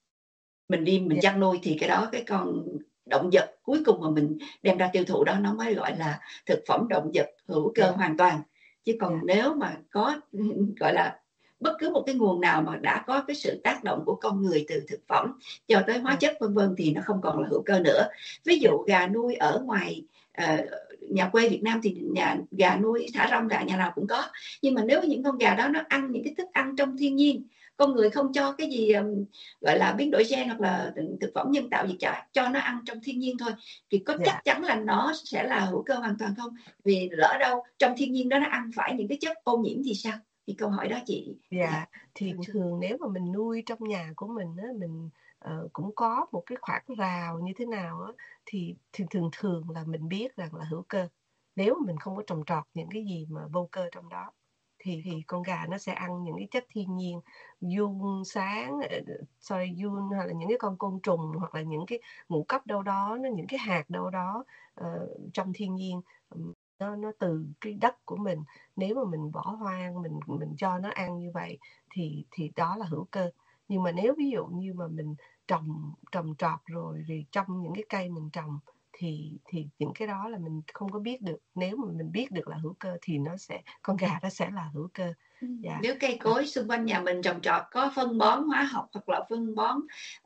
mình đi mình yeah. chăn nuôi thì cái đó cái con động vật cuối cùng mà mình đem ra tiêu thụ đó nó mới gọi là thực phẩm động vật hữu cơ yeah. hoàn toàn. Chứ còn yeah. nếu mà có gọi là bất cứ một cái nguồn nào mà đã có cái sự tác động của con người từ thực phẩm cho tới hóa chất vân vân thì nó không còn là hữu cơ nữa. Ví dụ gà nuôi ở ngoài uh, nhà quê Việt Nam thì nhà gà nuôi thả rong gà nhà nào cũng có, nhưng mà nếu những con gà đó nó ăn những cái thức ăn trong thiên nhiên, con người không cho cái gì um, gọi là biến đổi gen hoặc là thực phẩm nhân tạo gì cả, cho nó ăn trong thiên nhiên thôi, thì có yeah. chắc chắn là nó sẽ là hữu cơ hoàn toàn không? Vì lỡ đâu trong thiên nhiên đó nó ăn phải những cái chất ô nhiễm thì sao? Thì câu hỏi đó chị. Dạ, yeah. Thì thường nếu mà mình nuôi trong nhà của mình á, mình uh, cũng có một cái khoảng rào như thế nào á, thì, thì thường thường là mình biết rằng là hữu cơ. Nếu mà mình không có trồng trọt những cái gì mà vô cơ trong đó, thì thì con gà nó sẽ ăn những cái chất thiên nhiên, giun sáng, sorry giun hay là những cái con côn trùng, hoặc là những cái ngũ cốc đâu đó, nó những cái hạt đâu đó uh, trong thiên nhiên. Nó, nó từ cái đất của mình. Nếu mà mình bỏ hoang, mình mình cho nó ăn như vậy thì thì đó là hữu cơ. Nhưng mà nếu ví dụ như mà mình trồng trồng trọt rồi thì trong những cái cây mình trồng thì thì những cái đó là mình không có biết được. Nếu mà mình biết được là hữu cơ thì nó sẽ, con gà nó sẽ là hữu cơ. Yeah. Nếu cây cối xung quanh nhà mình trồng trọt có phân bón hóa học hoặc là phân bón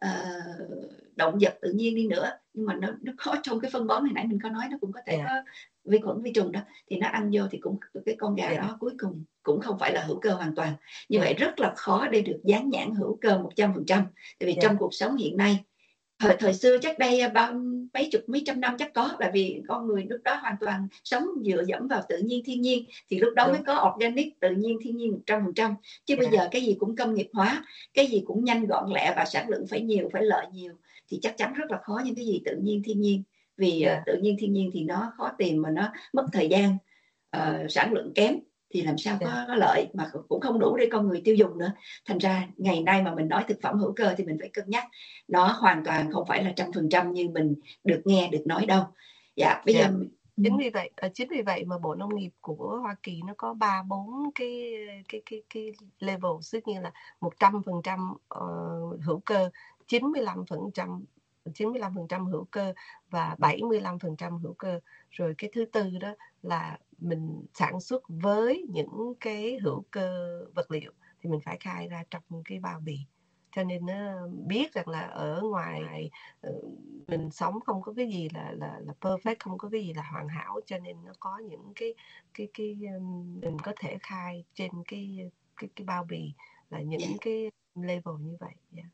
uh, động vật tự nhiên đi nữa, nhưng mà nó nó có trong cái phân bón hồi nãy mình có nói nó cũng có thể yeah. có vi khuẩn vi trùng đó, thì nó ăn vô thì cũng cái con gà yeah. đó cuối cùng cũng không phải là hữu cơ hoàn toàn. Như yeah. vậy rất là khó để được dán nhãn hữu cơ một trăm phần trăm. Tại vì yeah. trong cuộc sống hiện nay, thời thời xưa chắc đây bao mấy chục mấy trăm năm chắc có, tại vì con người lúc đó hoàn toàn sống dựa dẫm vào tự nhiên thiên nhiên, thì lúc đó Đúng. mới có organic, tự nhiên thiên nhiên một trăm phần trăm. Chứ yeah. bây giờ cái gì cũng công nghiệp hóa, cái gì cũng nhanh gọn lẹ và sản lượng phải nhiều, phải lợi nhiều, thì chắc chắn rất là khó những cái gì tự nhiên thiên nhiên. Vì yeah. uh, tự nhiên thiên nhiên thì nó khó tìm mà nó mất thời gian, uh, sản lượng kém, thì làm sao có, có lợi, mà cũng không đủ để con người tiêu dùng nữa. Thành ra ngày nay mà mình nói thực phẩm hữu cơ thì mình phải cân nhắc nó hoàn toàn không phải là trăm phần trăm như mình được nghe được nói đâu. Dạ bây yeah. giờ chính vì vậy chính vì vậy mà Bộ Nông nghiệp của Hoa Kỳ nó có ba bốn cái cái cái cái level, tức như là một trăm phần trăm hữu cơ, chín mươi lăm phần trăm chín mươi lăm phần trăm hữu cơ và bảy mươi lăm phần trăm hữu cơ. Rồi cái thứ tư đó là mình sản xuất với những cái hữu cơ vật liệu thì mình phải khai ra trong cái bao bì. Cho nên nó biết rằng là ở ngoài mình sống không có cái gì là là là perfect, không có cái gì là hoàn hảo, cho nên nó có những cái cái cái mình có thể khai trên cái cái cái bao bì là những yeah. cái level như vậy. Yeah.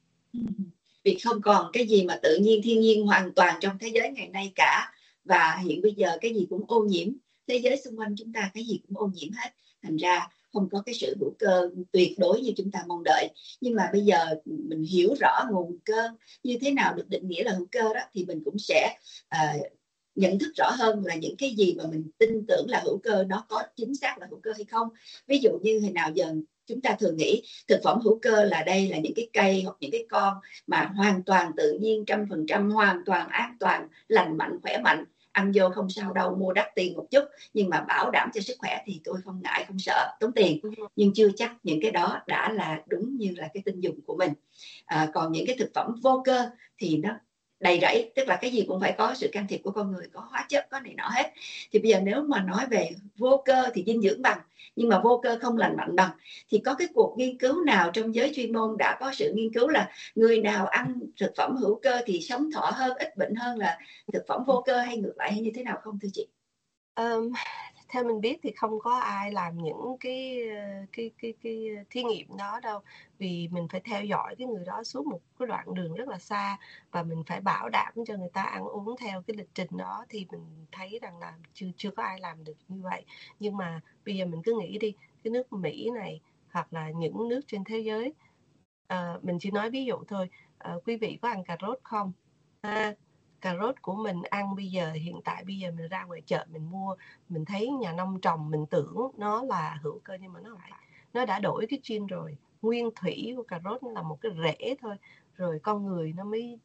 Vì không còn cái gì mà tự nhiên thiên nhiên hoàn toàn trong thế giới ngày nay cả, và hiện bây giờ cái gì cũng ô nhiễm, thế giới xung quanh chúng ta cái gì cũng ô nhiễm hết, thành ra không có cái sự hữu cơ tuyệt đối như chúng ta mong đợi. Nhưng mà bây giờ mình hiểu rõ nguồn cơ như thế nào được định nghĩa là hữu cơ đó, thì mình cũng sẽ uh, nhận thức rõ hơn là những cái gì mà mình tin tưởng là hữu cơ nó có chính xác là hữu cơ hay không. Ví dụ như hồi nào giờ Chúng ta thường nghĩ thực phẩm hữu cơ là đây là những cái cây hoặc những cái con mà hoàn toàn tự nhiên, trăm phần trăm hoàn toàn an toàn, lành mạnh, khỏe mạnh, ăn vô không sao đâu, mua đắt tiền một chút nhưng mà bảo đảm cho sức khỏe thì tôi không ngại, không sợ tốn tiền. Nhưng chưa chắc những cái đó đã là đúng như là cái tin dùng của mình. À, còn những cái thực phẩm vô cơ thì nó đầy rẫy, tức là cái gì cũng phải có sự can thiệp của con người, có hóa chất, có này nọ hết. Thì bây giờ nếu mà nói về vô cơ thì dinh dưỡng bằng, nhưng mà vô cơ không lành mạnh bằng, thì có cái cuộc nghiên cứu nào trong giới chuyên môn đã có sự nghiên cứu là người nào ăn thực phẩm hữu cơ thì sống thọ hơn, ít bệnh hơn là thực phẩm vô cơ, hay ngược lại, hay như thế nào không thưa chị? Um, theo mình biết thì không có ai làm những cái cái cái cái thí nghiệm đó đâu, vì mình phải theo dõi cái người đó suốt một cái đoạn đường rất là xa và mình phải bảo đảm cho người ta ăn uống theo cái lịch trình đó, thì mình thấy rằng là chưa chưa có ai làm được như vậy. Nhưng mà bây giờ mình cứ nghĩ đi, cái nước Mỹ này hoặc là những nước trên thế giới, à, mình chỉ nói ví dụ thôi, à, quý vị có ăn cà rốt không? À, cà rốt của mình ăn bây giờ, hiện tại bây giờ mình ra ngoài chợ mình mua, mình thấy nhà nông trồng, mình tưởng nó là hữu cơ nhưng mà nó lại nó đã đổi cái gene rồi. Nguyên thủy của cà rốt nó là một cái rễ thôi, rồi con người nó mới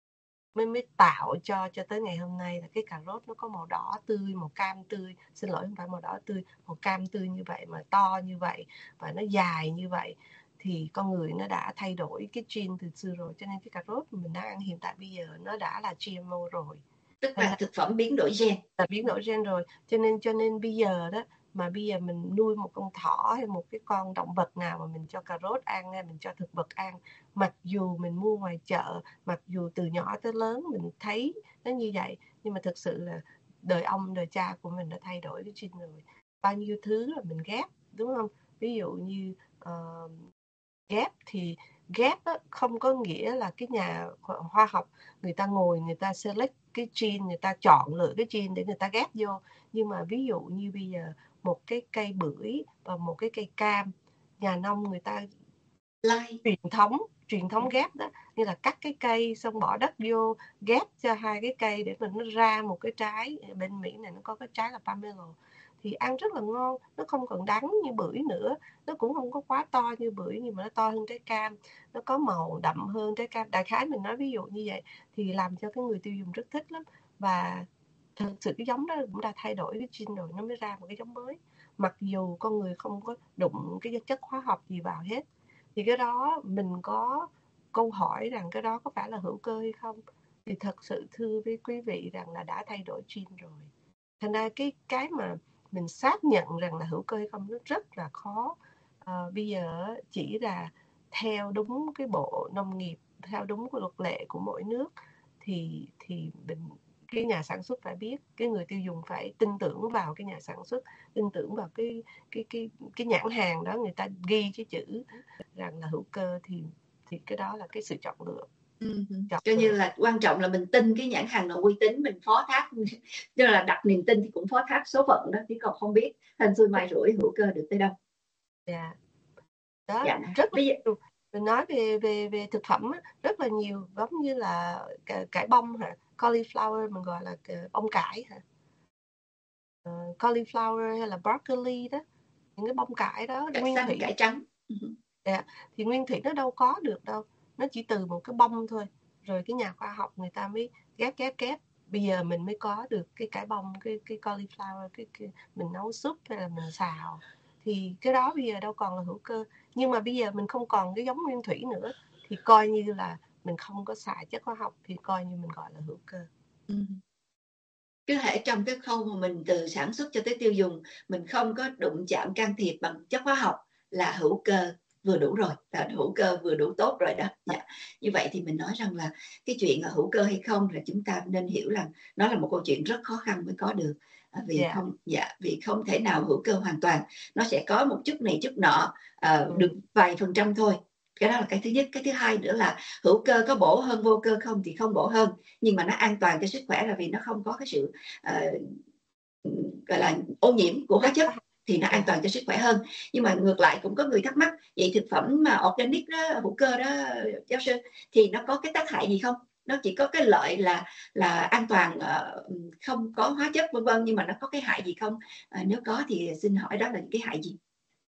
mới mới tạo cho cho tới ngày hôm nay là cái cà rốt nó có màu đỏ tươi, màu cam tươi, xin lỗi không phải màu đỏ tươi, màu cam tươi như vậy, mà to như vậy và nó dài như vậy. Thì con người nó đã thay đổi cái gene từ xưa rồi, cho nên cái cà rốt mình đang ăn hiện tại bây giờ nó đã là giê em ô rồi, Tức là thực phẩm biến đổi gen, là biến đổi gen rồi. Cho nên cho nên bây giờ đó, mà bây giờ mình nuôi một con thỏ hay một cái con động vật nào mà mình cho cà rốt ăn hay mình cho thực vật ăn, mặc dù mình mua ngoài chợ, mặc dù từ nhỏ tới lớn mình thấy nó như vậy, nhưng mà thực sự là đời ông đời cha của mình đã thay đổi cái gene rồi. Bao nhiêu thứ là mình ghép, đúng không? Ví dụ như uh, ghép thì ghép á, không có nghĩa là cái nhà khoa học người ta ngồi người ta select cái gene, người ta chọn lựa cái gene để người ta ghép vô. Nhưng mà ví dụ như bây giờ một cái cây bưởi và một cái cây cam, nhà nông người ta like. truyền thống truyền thống ghép đó, như là cắt cái cây xong bỏ đất vô ghép cho hai cái cây để mình nó ra một cái trái. Bên Mỹ này nó có cái trái là pomelo thì ăn rất là ngon, nó không còn đắng như bưởi nữa, nó cũng không có quá to như bưởi nhưng mà nó to hơn trái cam, nó có màu đậm hơn trái cam. Đại khái mình nói ví dụ như vậy thì làm cho cái người tiêu dùng rất thích lắm. Và thực sự cái giống đó cũng đã thay đổi cái gene rồi, nó mới ra một cái giống mới, mặc dù con người không có đụng cái chất hóa học gì vào hết. Thì cái đó mình có câu hỏi rằng cái đó có phải là hữu cơ hay không, thì thật sự thưa với quý vị rằng là đã thay đổi gene rồi. Thành ra cái cái mà mình xác nhận rằng là hữu cơ hay không nó rất là khó. À, bây giờ chỉ là theo đúng cái bộ nông nghiệp, theo đúng cái luật lệ của mỗi nước thì thì mình, cái nhà sản xuất phải biết, cái người tiêu dùng phải tin tưởng vào cái nhà sản xuất, tin tưởng vào cái cái cái cái nhãn hàng đó, người ta ghi cái chữ rằng là hữu cơ thì thì cái đó là cái sự chọn lựa. Uh-huh. Cho như là quan trọng là mình tin cái nhãn hàng nào uy tín, mình phó thác, tức là đặt niềm tin thì cũng phó thác số phận đó, chứ còn không biết hên xui mai rủi hữu cơ được tới đâu. Dạ. Đó, Dạ. rất Bây giờ mình nói về về về thực phẩm á, rất là nhiều, giống như là cải bông hả, cauliflower mình gọi là bông cải hả, uh, cauliflower hay là broccoli đó, những cái bông cải đó cải nguyên xanh, thủy, cải trắng. Uh-huh. yeah, thì nguyên thủy nó đâu có được đâu, nó chỉ từ một cái bông thôi, rồi cái nhà khoa học người ta mới ghép ghép ghép, bây giờ mình mới có được cái cải bông, cái cái cauliflower, cái, cái mình nấu súp hay là mình xào, thì cái đó bây giờ đâu còn là hữu cơ. Nhưng mà bây giờ mình không còn cái giống nguyên thủy nữa thì coi như là mình không có xài chất hóa học, thì coi như mình gọi là hữu cơ. Uh-huh. Cứ thể trong cái khâu mà mình từ sản xuất cho tới tiêu dùng mình không có đụng chạm can thiệp bằng chất hóa học là hữu cơ vừa đủ rồi, là hữu cơ vừa đủ tốt rồi đó. Dạ. Như vậy thì mình nói rằng là cái chuyện là hữu cơ hay không là chúng ta nên hiểu rằng nó là một câu chuyện rất khó khăn mới có được. À, vì yeah. không dạ vì không thể nào hữu cơ hoàn toàn, nó sẽ có một chút này chút nọ, à, ừ. được vài phần trăm thôi. Cái đó là cái thứ nhất. Cái thứ hai nữa là hữu cơ có bổ hơn vô cơ không? Thì không bổ hơn, nhưng mà nó an toàn cho sức khỏe là vì nó không có cái sự uh, gọi là ô nhiễm của hóa chất, thì nó an toàn cho sức khỏe hơn. Nhưng mà ngược lại cũng có người thắc mắc, vậy thực phẩm mà organic đó, hữu cơ đó giáo sư, thì nó có cái tác hại gì không? Nó chỉ có cái lợi là là an toàn, uh, không có hóa chất vân vân, nhưng mà nó có cái hại gì không? Uh, nếu có thì xin hỏi đó là những cái hại gì?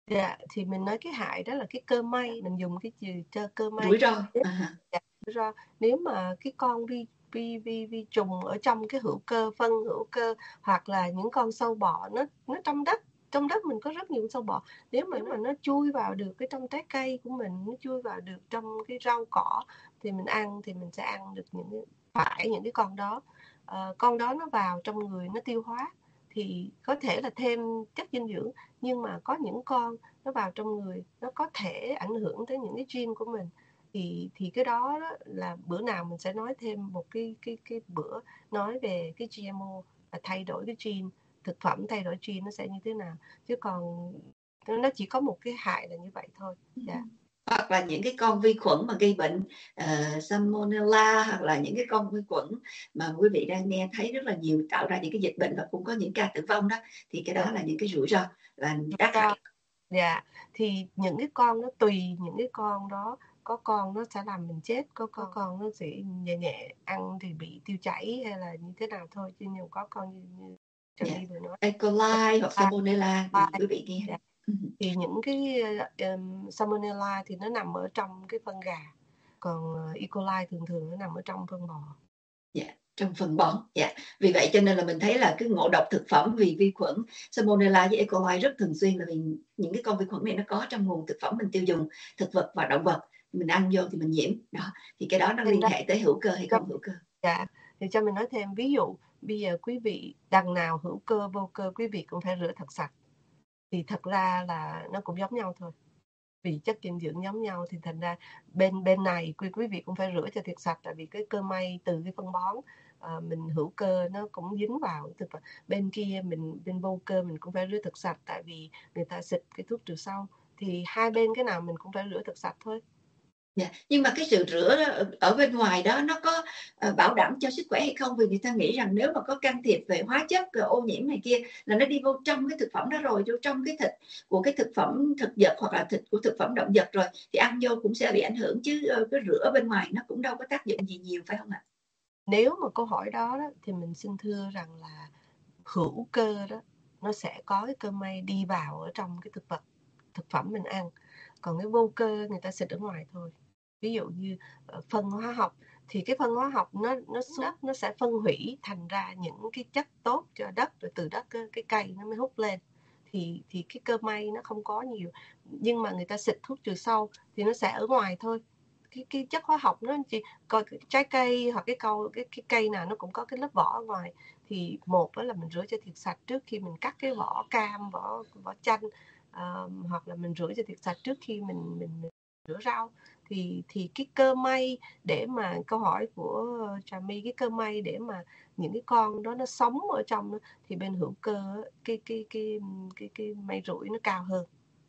Dạ, thì mình nói cái hại đó là cái cơ may, mình dùng cái từ cơ may. Rủi ro. À. Dạ, rủi ro. Nếu mà cái con vi vi vi vi trùng ở trong cái hữu cơ, phân hữu cơ, hoặc là những con sâu bọ nó nó trong đất, trong đất mình có rất nhiều sâu bọ. Nếu mà mà nó chui vào được cái trong trái cây của mình, nó chui vào được trong cái rau cỏ thì mình ăn, thì mình sẽ ăn được những phải những cái con đó. À, con đó nó vào trong người, nó tiêu hóa thì có thể là thêm chất dinh dưỡng, nhưng mà có những con nó vào trong người, nó có thể ảnh hưởng tới những cái gene của mình. Thì thì cái đó, đó là bữa nào mình sẽ nói thêm một cái cái cái bữa nói về cái giê em ô, là thay đổi cái gene, thực phẩm thay đổi gene nó sẽ như thế nào, chứ còn nó chỉ có một cái hại là như vậy thôi. Dạ. Hoặc là những cái con vi khuẩn mà gây bệnh uh, Salmonella, hoặc là những cái con vi khuẩn mà quý vị đang nghe thấy rất là nhiều, tạo ra những cái dịch bệnh và cũng có những ca tử vong đó, thì cái đó Dạ. là những cái rủi ro, là tác hại. Dạ, thì những cái con nó tùy những cái con đó, có con nó sẽ làm mình chết, có có con nó sẽ nhẹ nhẹ, ăn thì bị tiêu chảy hay là như thế nào thôi, chứ nhiều có con như, như Trà My vừa nói. E. coli hoặc Salmonella thì quý vị nghe. Dạ. Thì những cái um, Salmonella thì nó nằm ở trong cái phân gà, còn uh, E. coli thường thường nó nằm ở trong phân bò. Dạ, trong phân bón. Dạ. Vì vậy cho nên là mình thấy là cái ngộ độc thực phẩm vì vi khuẩn Salmonella với E. coli rất thường xuyên, là vì những cái con vi khuẩn này nó có trong nguồn thực phẩm mình tiêu dùng, thực vật và động vật, mình ăn vô thì mình nhiễm đó, thì cái đó nó liên hệ tới hữu cơ hay không hữu cơ. Dạ, thì cho mình nói thêm, ví dụ bây giờ quý vị đằng nào hữu cơ vô cơ quý vị cũng phải rửa thật sạch, thì thật ra là nó cũng giống nhau thôi, vì chất dinh dưỡng giống nhau, thì thành ra bên bên này quý quý vị cũng phải rửa cho thiệt sạch, tại vì cái cơ may từ cái phân bón à, mình hữu cơ nó cũng dính vào thực vật. Bên kia mình bên vô cơ mình cũng phải rửa thật sạch, tại vì người ta xịt cái thuốc trừ sâu, thì hai bên cái nào mình cũng phải rửa thật sạch thôi. Yeah. Nhưng mà cái sự rửa đó, ở bên ngoài đó nó có uh, bảo đảm cho sức khỏe hay không? Vì người ta nghĩ rằng nếu mà có can thiệp về hóa chất, ô nhiễm này kia, là nó đi vô trong cái thực phẩm đó rồi, vô trong cái thịt của cái thực phẩm thực vật hoặc là thịt của thực phẩm động vật rồi, thì ăn vô cũng sẽ bị ảnh hưởng, chứ uh, cái rửa bên ngoài nó cũng đâu có tác dụng gì nhiều, phải không ạ? Nếu mà câu hỏi đó, đó thì mình xin thưa rằng là hữu cơ đó nó sẽ có cái cơ may đi vào ở trong cái thực vật, thực phẩm mình ăn. Còn cái vô cơ người ta xịt ở ngoài thôi. Ví dụ như phân hóa học, thì cái phân hóa học nó nó đất nó sẽ phân hủy thành ra những cái chất tốt cho đất, rồi từ đất cái cây nó mới hút lên, thì thì cái cơ may nó không có nhiều. Nhưng mà người ta xịt thuốc trừ sâu thì nó sẽ ở ngoài thôi. Cái, cái chất hóa học nó chỉ coi trái cây hoặc cái câu cái, cái cây nào nó cũng có cái lớp vỏ ở ngoài, thì một đó là mình rửa cho thiệt sạch trước khi mình cắt cái vỏ cam, vỏ vỏ chanh, uh, hoặc là mình rửa cho thiệt sạch trước khi mình mình, mình rửa rau. Thì thì cái cơ may để mà câu hỏi của Trà My, cái cơ may để mà những cái con đó nó sống ở trong đó, thì bên hữu cơ cái cái cái cái cái may rủi nó cao hơn.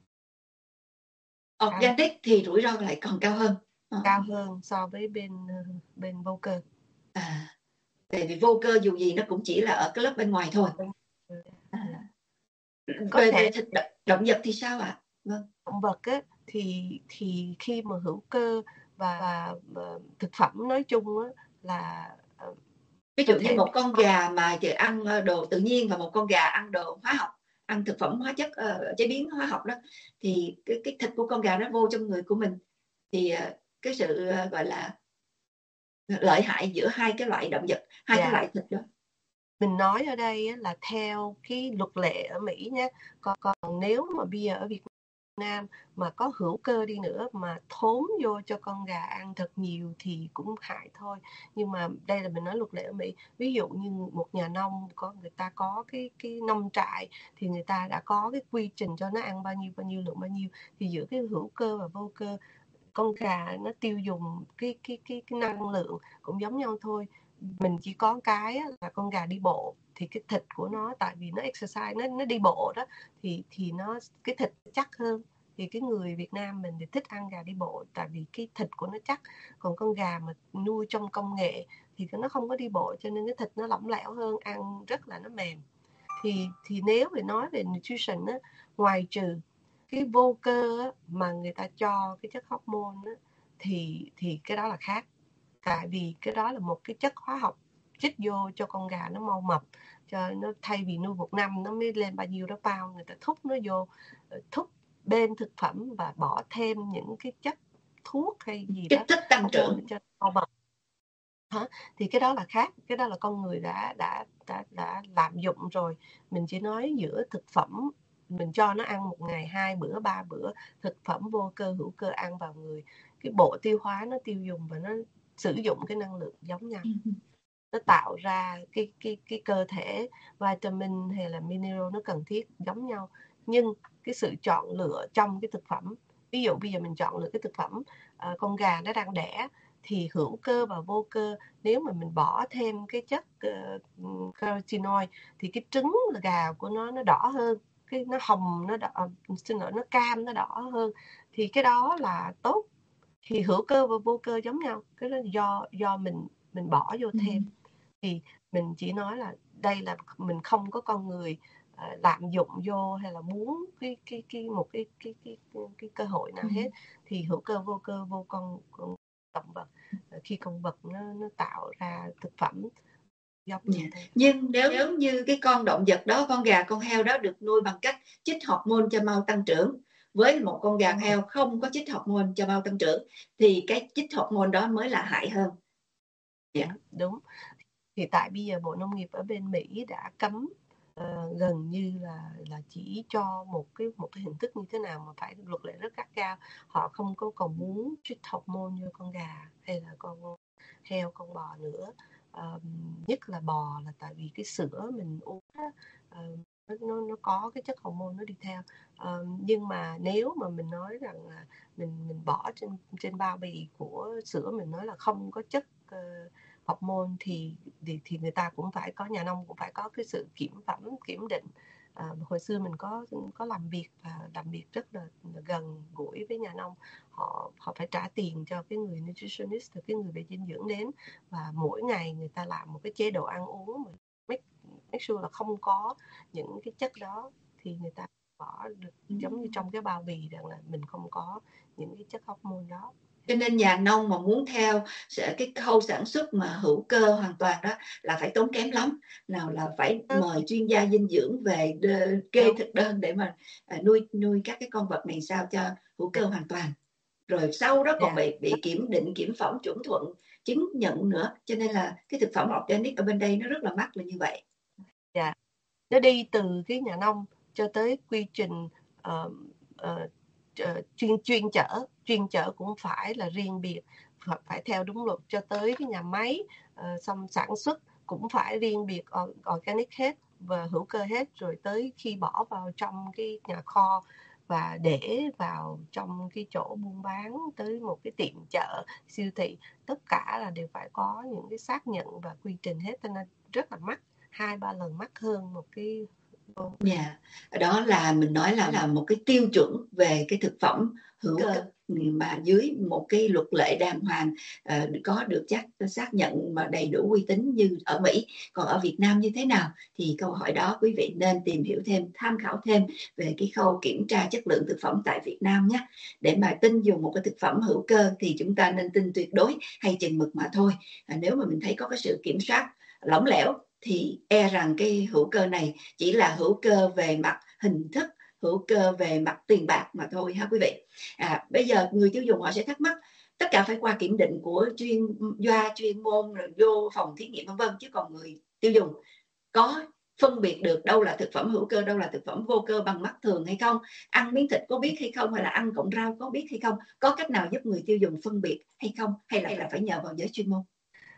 Organic thì rủi ro lại còn cao hơn. À. Cao hơn so với bên bên vô cơ. À, tại vì vô cơ dù gì nó cũng chỉ là ở cái lớp bên ngoài thôi. À. Có về, thể về thịt động, động vật thì sao ạ? À? Vâng. Động vật á, thì thì khi mà hữu cơ và, và, và thực phẩm nói chung á, là ví dụ như một con gà mà chỉ ăn đồ tự nhiên và một con gà ăn đồ hóa học, ăn thực phẩm hóa chất, uh, chế biến hóa học đó, thì cái, cái thịt của con gà nó vô trong người của mình, thì uh, cái sự uh, gọi là lợi hại giữa hai cái loại động vật, hai yeah. cái loại thịt đó. Mình nói ở đây là theo cái luật lệ ở Mỹ nhé. Còn, còn nếu mà bây giờ ở Việt Nam mà có hữu cơ đi nữa mà thốn vô cho con gà ăn thật nhiều thì cũng hại thôi. Nhưng mà đây là mình nói luật lệ ở Mỹ. Ví dụ như một nhà nông, có người ta có cái cái nông trại, thì người ta đã có cái quy trình cho nó ăn bao nhiêu bao nhiêu lượng bao nhiêu, thì giữa cái hữu cơ và vô cơ, con gà nó tiêu dùng cái cái cái cái năng lượng cũng giống nhau thôi. Mình chỉ có cái là con gà đi bộ, thì cái thịt của nó, tại vì nó exercise, nó nó đi bộ đó, thì thì nó cái thịt chắc hơn. Thì cái người Việt Nam mình thì thích ăn gà đi bộ, tại vì cái thịt của nó chắc. Còn con gà mà nuôi trong công nghệ thì nó không có đi bộ, cho nên cái thịt nó lỏng lẻo hơn, ăn rất là nó mềm. Thì thì nếu phải nói về nutrition á, ngoài trừ cái vô cơ á, mà người ta cho cái chất hormone á, thì thì cái đó là khác. Tại vì cái đó là một cái chất hóa học chích vô cho con gà nó mau mập, cho nó thay vì nuôi một năm nó mới lên bao nhiêu đó bao, người ta thúc nó vô, thúc bên thực phẩm và bỏ thêm những cái chất thuốc hay gì kích đó thích tăng trưởng cho con vật hả? Thì cái đó là khác, cái đó là con người đã đã đã đã lạm dụng rồi. Mình chỉ nói giữa thực phẩm mình cho nó ăn một ngày hai bữa ba bữa thực phẩm vô cơ hữu cơ ăn vào người, cái bộ tiêu hóa nó tiêu dùng và nó sử dụng cái năng lượng giống nhau, nó tạo ra cái cái cái cơ thể vitamin hay là mineral nó cần thiết giống nhau, nhưng cái sự chọn lựa trong cái thực phẩm, ví dụ bây giờ mình chọn lựa cái thực phẩm uh, con gà nó đang đẻ thì hữu cơ và vô cơ, nếu mà mình bỏ thêm cái chất uh, carotenoid thì cái trứng gà của nó nó đỏ hơn, cái nó hồng nó đỏ, xin lỗi nó cam nó đỏ hơn, thì cái đó là tốt. Thì hữu cơ và vô cơ giống nhau, cái đó do do mình mình bỏ vô thêm. Ừ. Thì mình chỉ nói là đây là mình không có con người uh, lạm dụng vô hay là muốn cái cái cái một cái cái cái cái, cái cơ hội nào hết. Thì hữu cơ vô cơ vô con, con động vật, khi con vật nó nó tạo ra thực phẩm giống như yeah. thế. Nhưng nếu, nếu như cái con động vật đó, con gà con heo đó được nuôi bằng cách chích hormone cho mau tăng trưởng, với một con gà heo không có chích hormone cho mau tăng trưởng, thì cái chích hormone đó mới là hại hơn. Yeah. Đúng, đúng. Thì tại bây giờ Bộ Nông nghiệp ở bên Mỹ đã cấm uh, gần như là là chỉ cho một cái một cái hình thức như thế nào mà phải luật lệ rất gắt gao. Họ không có còn muốn trích hormone cho con gà hay là con heo, con bò nữa. Uh, nhất là bò là tại vì cái sữa mình uống đó, uh, nó nó có cái chất hormone nó đi theo. Uh, nhưng mà nếu mà mình nói rằng là mình mình bỏ trên trên bao bì của sữa mình nói là không có chất uh, hormone thì, thì thì người ta cũng phải có, nhà nông cũng phải có cái sự kiểm phẩm kiểm định. À, hồi xưa mình có có làm việc và làm việc rất là gần gũi với nhà nông, họ họ phải trả tiền cho cái người nutritionist, cái người về dinh dưỡng đến, và mỗi ngày người ta làm một cái chế độ ăn uống mà make, make sure là không có những cái chất đó, thì người ta bỏ được giống như trong cái bao bì rằng là mình không có những cái chất hormone đó. Cho nên nhà nông mà muốn theo cái khâu sản xuất mà hữu cơ hoàn toàn đó là phải tốn kém lắm. Nào là phải mời chuyên gia dinh dưỡng về đơ, kê thực đơn để mà nuôi nuôi các cái con vật này sao cho hữu cơ hoàn toàn. Rồi sau đó còn bị bị kiểm định, kiểm phẩm chuẩn thuận, chứng nhận nữa. Cho nên là cái thực phẩm organic ở bên đây nó rất là mắc là như vậy. Dạ, nó đi từ cái nhà nông cho tới quy trình uh, uh, Uh, chuyên chuyên chở chuyên chở cũng phải là riêng biệt, phải theo đúng luật, cho tới cái nhà máy uh, xong sản xuất cũng phải riêng biệt, organic hết và hữu cơ hết, rồi tới khi bỏ vào trong cái nhà kho và để vào trong cái chỗ buôn bán, tới một cái tiệm chợ siêu thị, tất cả là đều phải có những cái xác nhận và quy trình hết, cho nên rất là mắc, hai ba lần mắc hơn một cái. Dạ, yeah. Đó là mình nói là là một cái tiêu chuẩn về cái thực phẩm hữu cơ mà dưới một cái luật lệ đàng hoàng, uh, có được chắc xác nhận mà đầy đủ uy tín như ở Mỹ. Còn ở Việt Nam như thế nào thì câu hỏi đó quý vị nên tìm hiểu thêm, tham khảo thêm về cái khâu kiểm tra chất lượng thực phẩm tại Việt Nam nhé. Để mà tin dùng một cái thực phẩm hữu cơ thì chúng ta nên tin tuyệt đối hay chừng mực mà thôi. À, nếu mà mình thấy có cái sự kiểm soát lỏng lẻo thì e rằng cái hữu cơ này chỉ là hữu cơ về mặt hình thức, hữu cơ về mặt tiền bạc mà thôi ha quý vị. À, bây giờ người tiêu dùng họ sẽ thắc mắc, tất cả phải qua kiểm định của chuyên gia chuyên môn rồi vô phòng thí nghiệm vân vân, chứ còn người tiêu dùng có phân biệt được đâu là thực phẩm hữu cơ, đâu là thực phẩm vô cơ bằng mắt thường hay không? Ăn miếng thịt có biết hay không, hay là ăn cọng rau có biết hay không? Có cách nào giúp người tiêu dùng phân biệt hay không, hay là, là phải nhờ vào giới chuyên môn?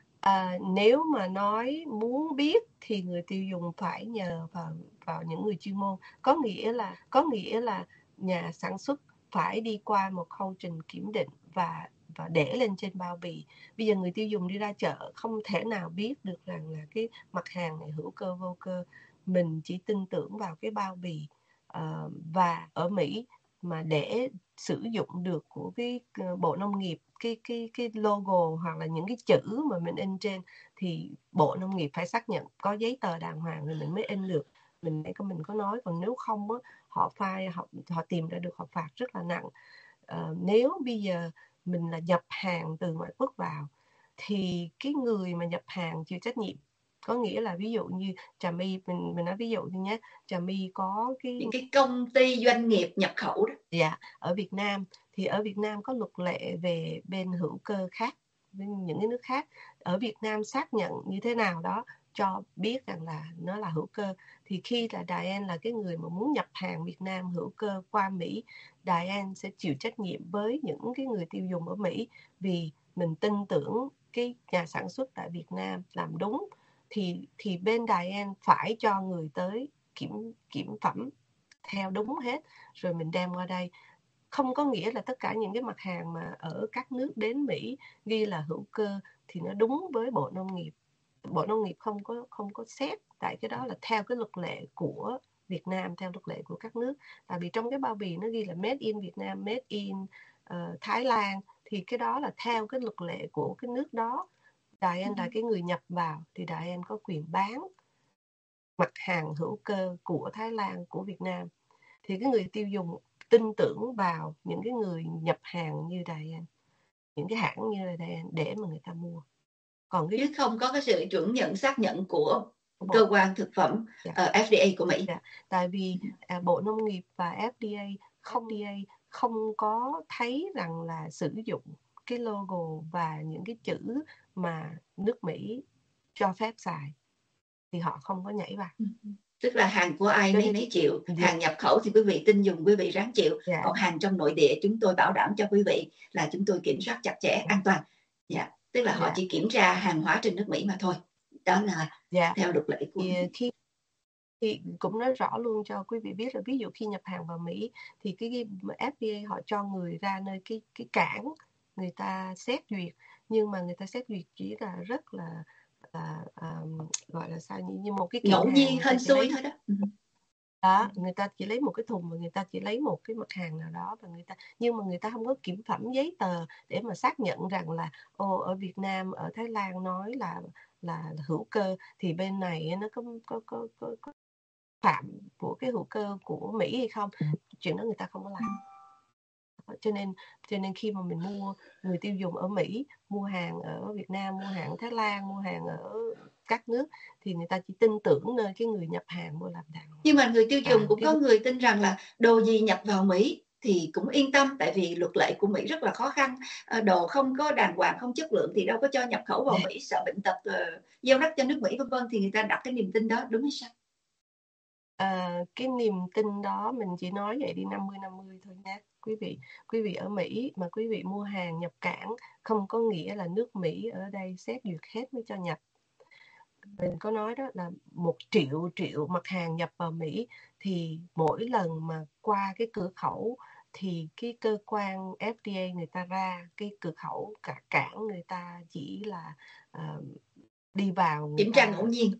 À, nếu mà nói muốn biết thì người tiêu dùng phải nhờ vào vào những người chuyên môn, có nghĩa là có nghĩa là nhà sản xuất phải đi qua một khâu trình kiểm định và và để lên trên bao bì. Bây giờ người tiêu dùng đi ra chợ không thể nào biết được rằng là cái mặt hàng này hữu cơ vô cơ, mình chỉ tin tưởng vào cái bao bì. Uh, và ở Mỹ mà để sử dụng được của cái Bộ Nông nghiệp cái cái cái logo hoặc là những cái chữ mà mình in trên thì Bộ Nông nghiệp phải xác nhận có giấy tờ đàng hoàng rồi mình mới in được. Mình nãy có mình có nói, còn nếu không á, họ phai họ họ tìm ra được họ phạt rất là nặng. À, nếu bây giờ mình là nhập hàng từ ngoại quốc vào thì cái người mà nhập hàng chịu trách nhiệm, Có nghĩa là ví dụ như Trà My, mình mình nói ví dụ như nhé, Trà My có cái những cái công ty doanh nghiệp nhập khẩu đó. Dạ, ở Việt Nam thì ở Việt Nam có luật lệ về bên hữu cơ khác với những cái nước khác. Ở Việt Nam xác nhận như thế nào đó cho biết rằng là nó là hữu cơ. Thì khi là Diane là cái người mà muốn nhập hàng Việt Nam hữu cơ qua Mỹ, Diane sẽ chịu trách nhiệm với những cái người tiêu dùng ở Mỹ, vì mình tin tưởng cái nhà sản xuất tại Việt Nam làm đúng, thì thì bên Diane phải cho người tới kiểm kiểm phẩm theo đúng hết, rồi mình đem qua đây. Không có nghĩa là tất cả những cái mặt hàng mà ở các nước đến Mỹ ghi là hữu cơ thì nó đúng với Bộ Nông nghiệp. Bộ Nông nghiệp không có không có xét, tại cái đó là theo cái luật lệ của Việt Nam, theo luật lệ của các nước. Tại vì trong cái bao bì nó ghi là made in Việt Nam, made in uh, Thái Lan, thì cái đó là theo cái luật lệ của cái nước đó. Diane là cái người nhập vào thì Diane có quyền bán mặt hàng hữu cơ của Thái Lan, của Việt Nam. Thì cái người tiêu dùng tin tưởng vào những cái người nhập hàng như Diane, những cái hãng như là Diane để mà người ta mua. Còn cái chứ không có cái sự chuẩn nhận xác nhận của Bộ, cơ quan thực phẩm dạ, uh, F D A của Mỹ. Dạ, tại vì à, Bộ Nông nghiệp và F D A không F D A không có thấy rằng là sử dụng cái logo và những cái chữ mà nước Mỹ cho phép xài thì họ không có nhảy vào. Tức là hàng của ai nấy nấy chịu, Dạ. hàng nhập khẩu thì quý vị tin dùng quý vị ráng chịu, Dạ. còn hàng trong nội địa chúng tôi bảo đảm cho quý vị là chúng tôi kiểm soát chặt chẽ, an toàn. Dạ, tức là họ Dạ. chỉ kiểm tra hàng hóa trên nước Mỹ mà thôi. Đó là dạ. theo luật lệ của thì khi thì cũng nói rõ luôn cho quý vị biết là ví dụ khi nhập hàng vào Mỹ thì cái F D A họ cho người ra nơi cái cái cảng, người ta xét duyệt, nhưng mà người ta xét duyệt chỉ là rất là là um, gọi là sao như, như một cái kiện ngẫu hàng, nhiên hên xui lấy... thôi đó. đó, người ta chỉ lấy một cái thùng và người ta chỉ lấy một cái mặt hàng nào đó, và người ta nhưng mà người ta không có kiểm phẩm giấy tờ để mà xác nhận rằng là ô ở Việt Nam, ở Thái Lan nói là là, là hữu cơ, thì bên này nó có có có có, có phạm của cái hữu cơ của Mỹ hay không. Chuyện đó người ta không có làm. Cho nên cho nên khi mà mình mua, người tiêu dùng ở Mỹ mua hàng ở Việt Nam, mua hàng ở Thái Lan, mua hàng ở các nước, thì người ta chỉ tin tưởng nơi cái người nhập hàng mua làm đàng. Nhưng mà người tiêu dùng à, cũng cái... có người tin rằng là đồ gì nhập vào Mỹ thì cũng yên tâm, tại vì luật lệ của Mỹ rất là khó khăn, đồ không có đàng hoàng, không chất lượng thì đâu có cho nhập khẩu vào Mỹ, sợ bệnh tật uh, gieo rắc cho nước Mỹ vân vân, thì người ta đặt cái niềm tin đó, đúng hay sao? À, cái niềm tin đó mình chỉ nói vậy đi năm mươi năm mươi thôi nhé quý vị. Quý vị ở Mỹ mà quý vị mua hàng nhập cảng không có nghĩa là nước Mỹ ở đây xét duyệt hết mới cho nhập. Mình có nói đó là một triệu triệu mặt hàng nhập vào Mỹ, thì mỗi lần mà qua cái cửa khẩu thì cái cơ quan F D A người ta ra cái cửa khẩu cả cảng, người ta chỉ là uh, đi vào người kiểm ta tra ngẫu nhiên.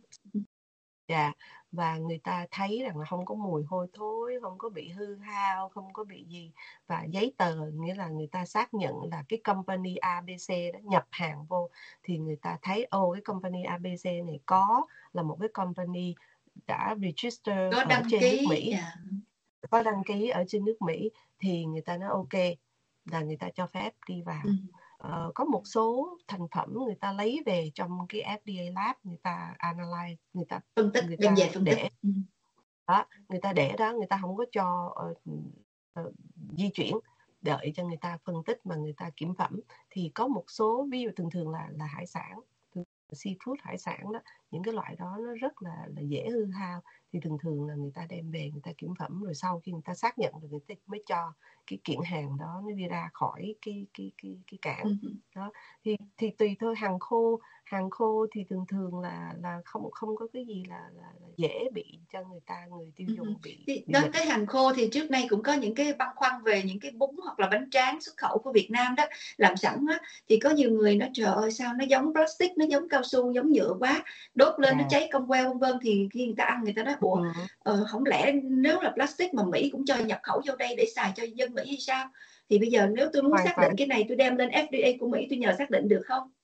Dạ, và người ta thấy rằng là không có mùi hôi thối, không có bị hư hao, không có bị gì. Và giấy tờ, nghĩa là người ta xác nhận là cái company a bê xê đó nhập hàng vô, thì người ta thấy ô cái company a bê xê này có là một cái company đã register có ở đăng trên ký, nước Mỹ, yeah. có đăng ký ở trên nước Mỹ, thì người ta nói ok, là người ta cho phép đi vào. ừ. Uh, có một số thành phẩm người ta lấy về trong cái F D A lab, người ta analyze, người ta phân tích, người đem ta về phân để, tích. Ừ. đó, người ta để đó, người ta không có cho uh, uh, di chuyển, đợi cho người ta phân tích mà người ta kiểm phẩm. Thì có một số ví dụ thường thường là là hải sản, seafood, hải sản đó, những cái loại đó nó rất là, là dễ hư hao, thì thường thường là người ta đem về người ta kiểm phẩm, rồi sau khi người ta xác nhận rồi người ta mới cho cái kiện hàng đó nó đi ra khỏi cái cái cái cái cảng. ừ. Đó thì thì tùy thôi. Hàng khô hàng khô thì thường thường là là không không có cái gì là, là, là dễ bị cho người ta, người tiêu dùng bị, thì bị đó, bệnh. cái hàng khô thì trước nay cũng có những cái băn khoăn về những cái bún hoặc là bánh tráng xuất khẩu của Việt Nam đó, làm sẵn đó, thì có nhiều người nói trời ơi sao nó giống plastic, nó giống cao su, giống nhựa quá, đốt lên yeah. nó cháy cong queo vân vân, thì khi người ta ăn người ta nói ủa ừ. ờ, không lẽ nếu là plastic mà Mỹ cũng cho nhập khẩu vô đây để xài cho dân Mỹ hay sao? Thì bây giờ nếu tôi muốn Hoàn xác toàn. định cái này, tôi đem lên F D A của Mỹ tôi nhờ xác định được không?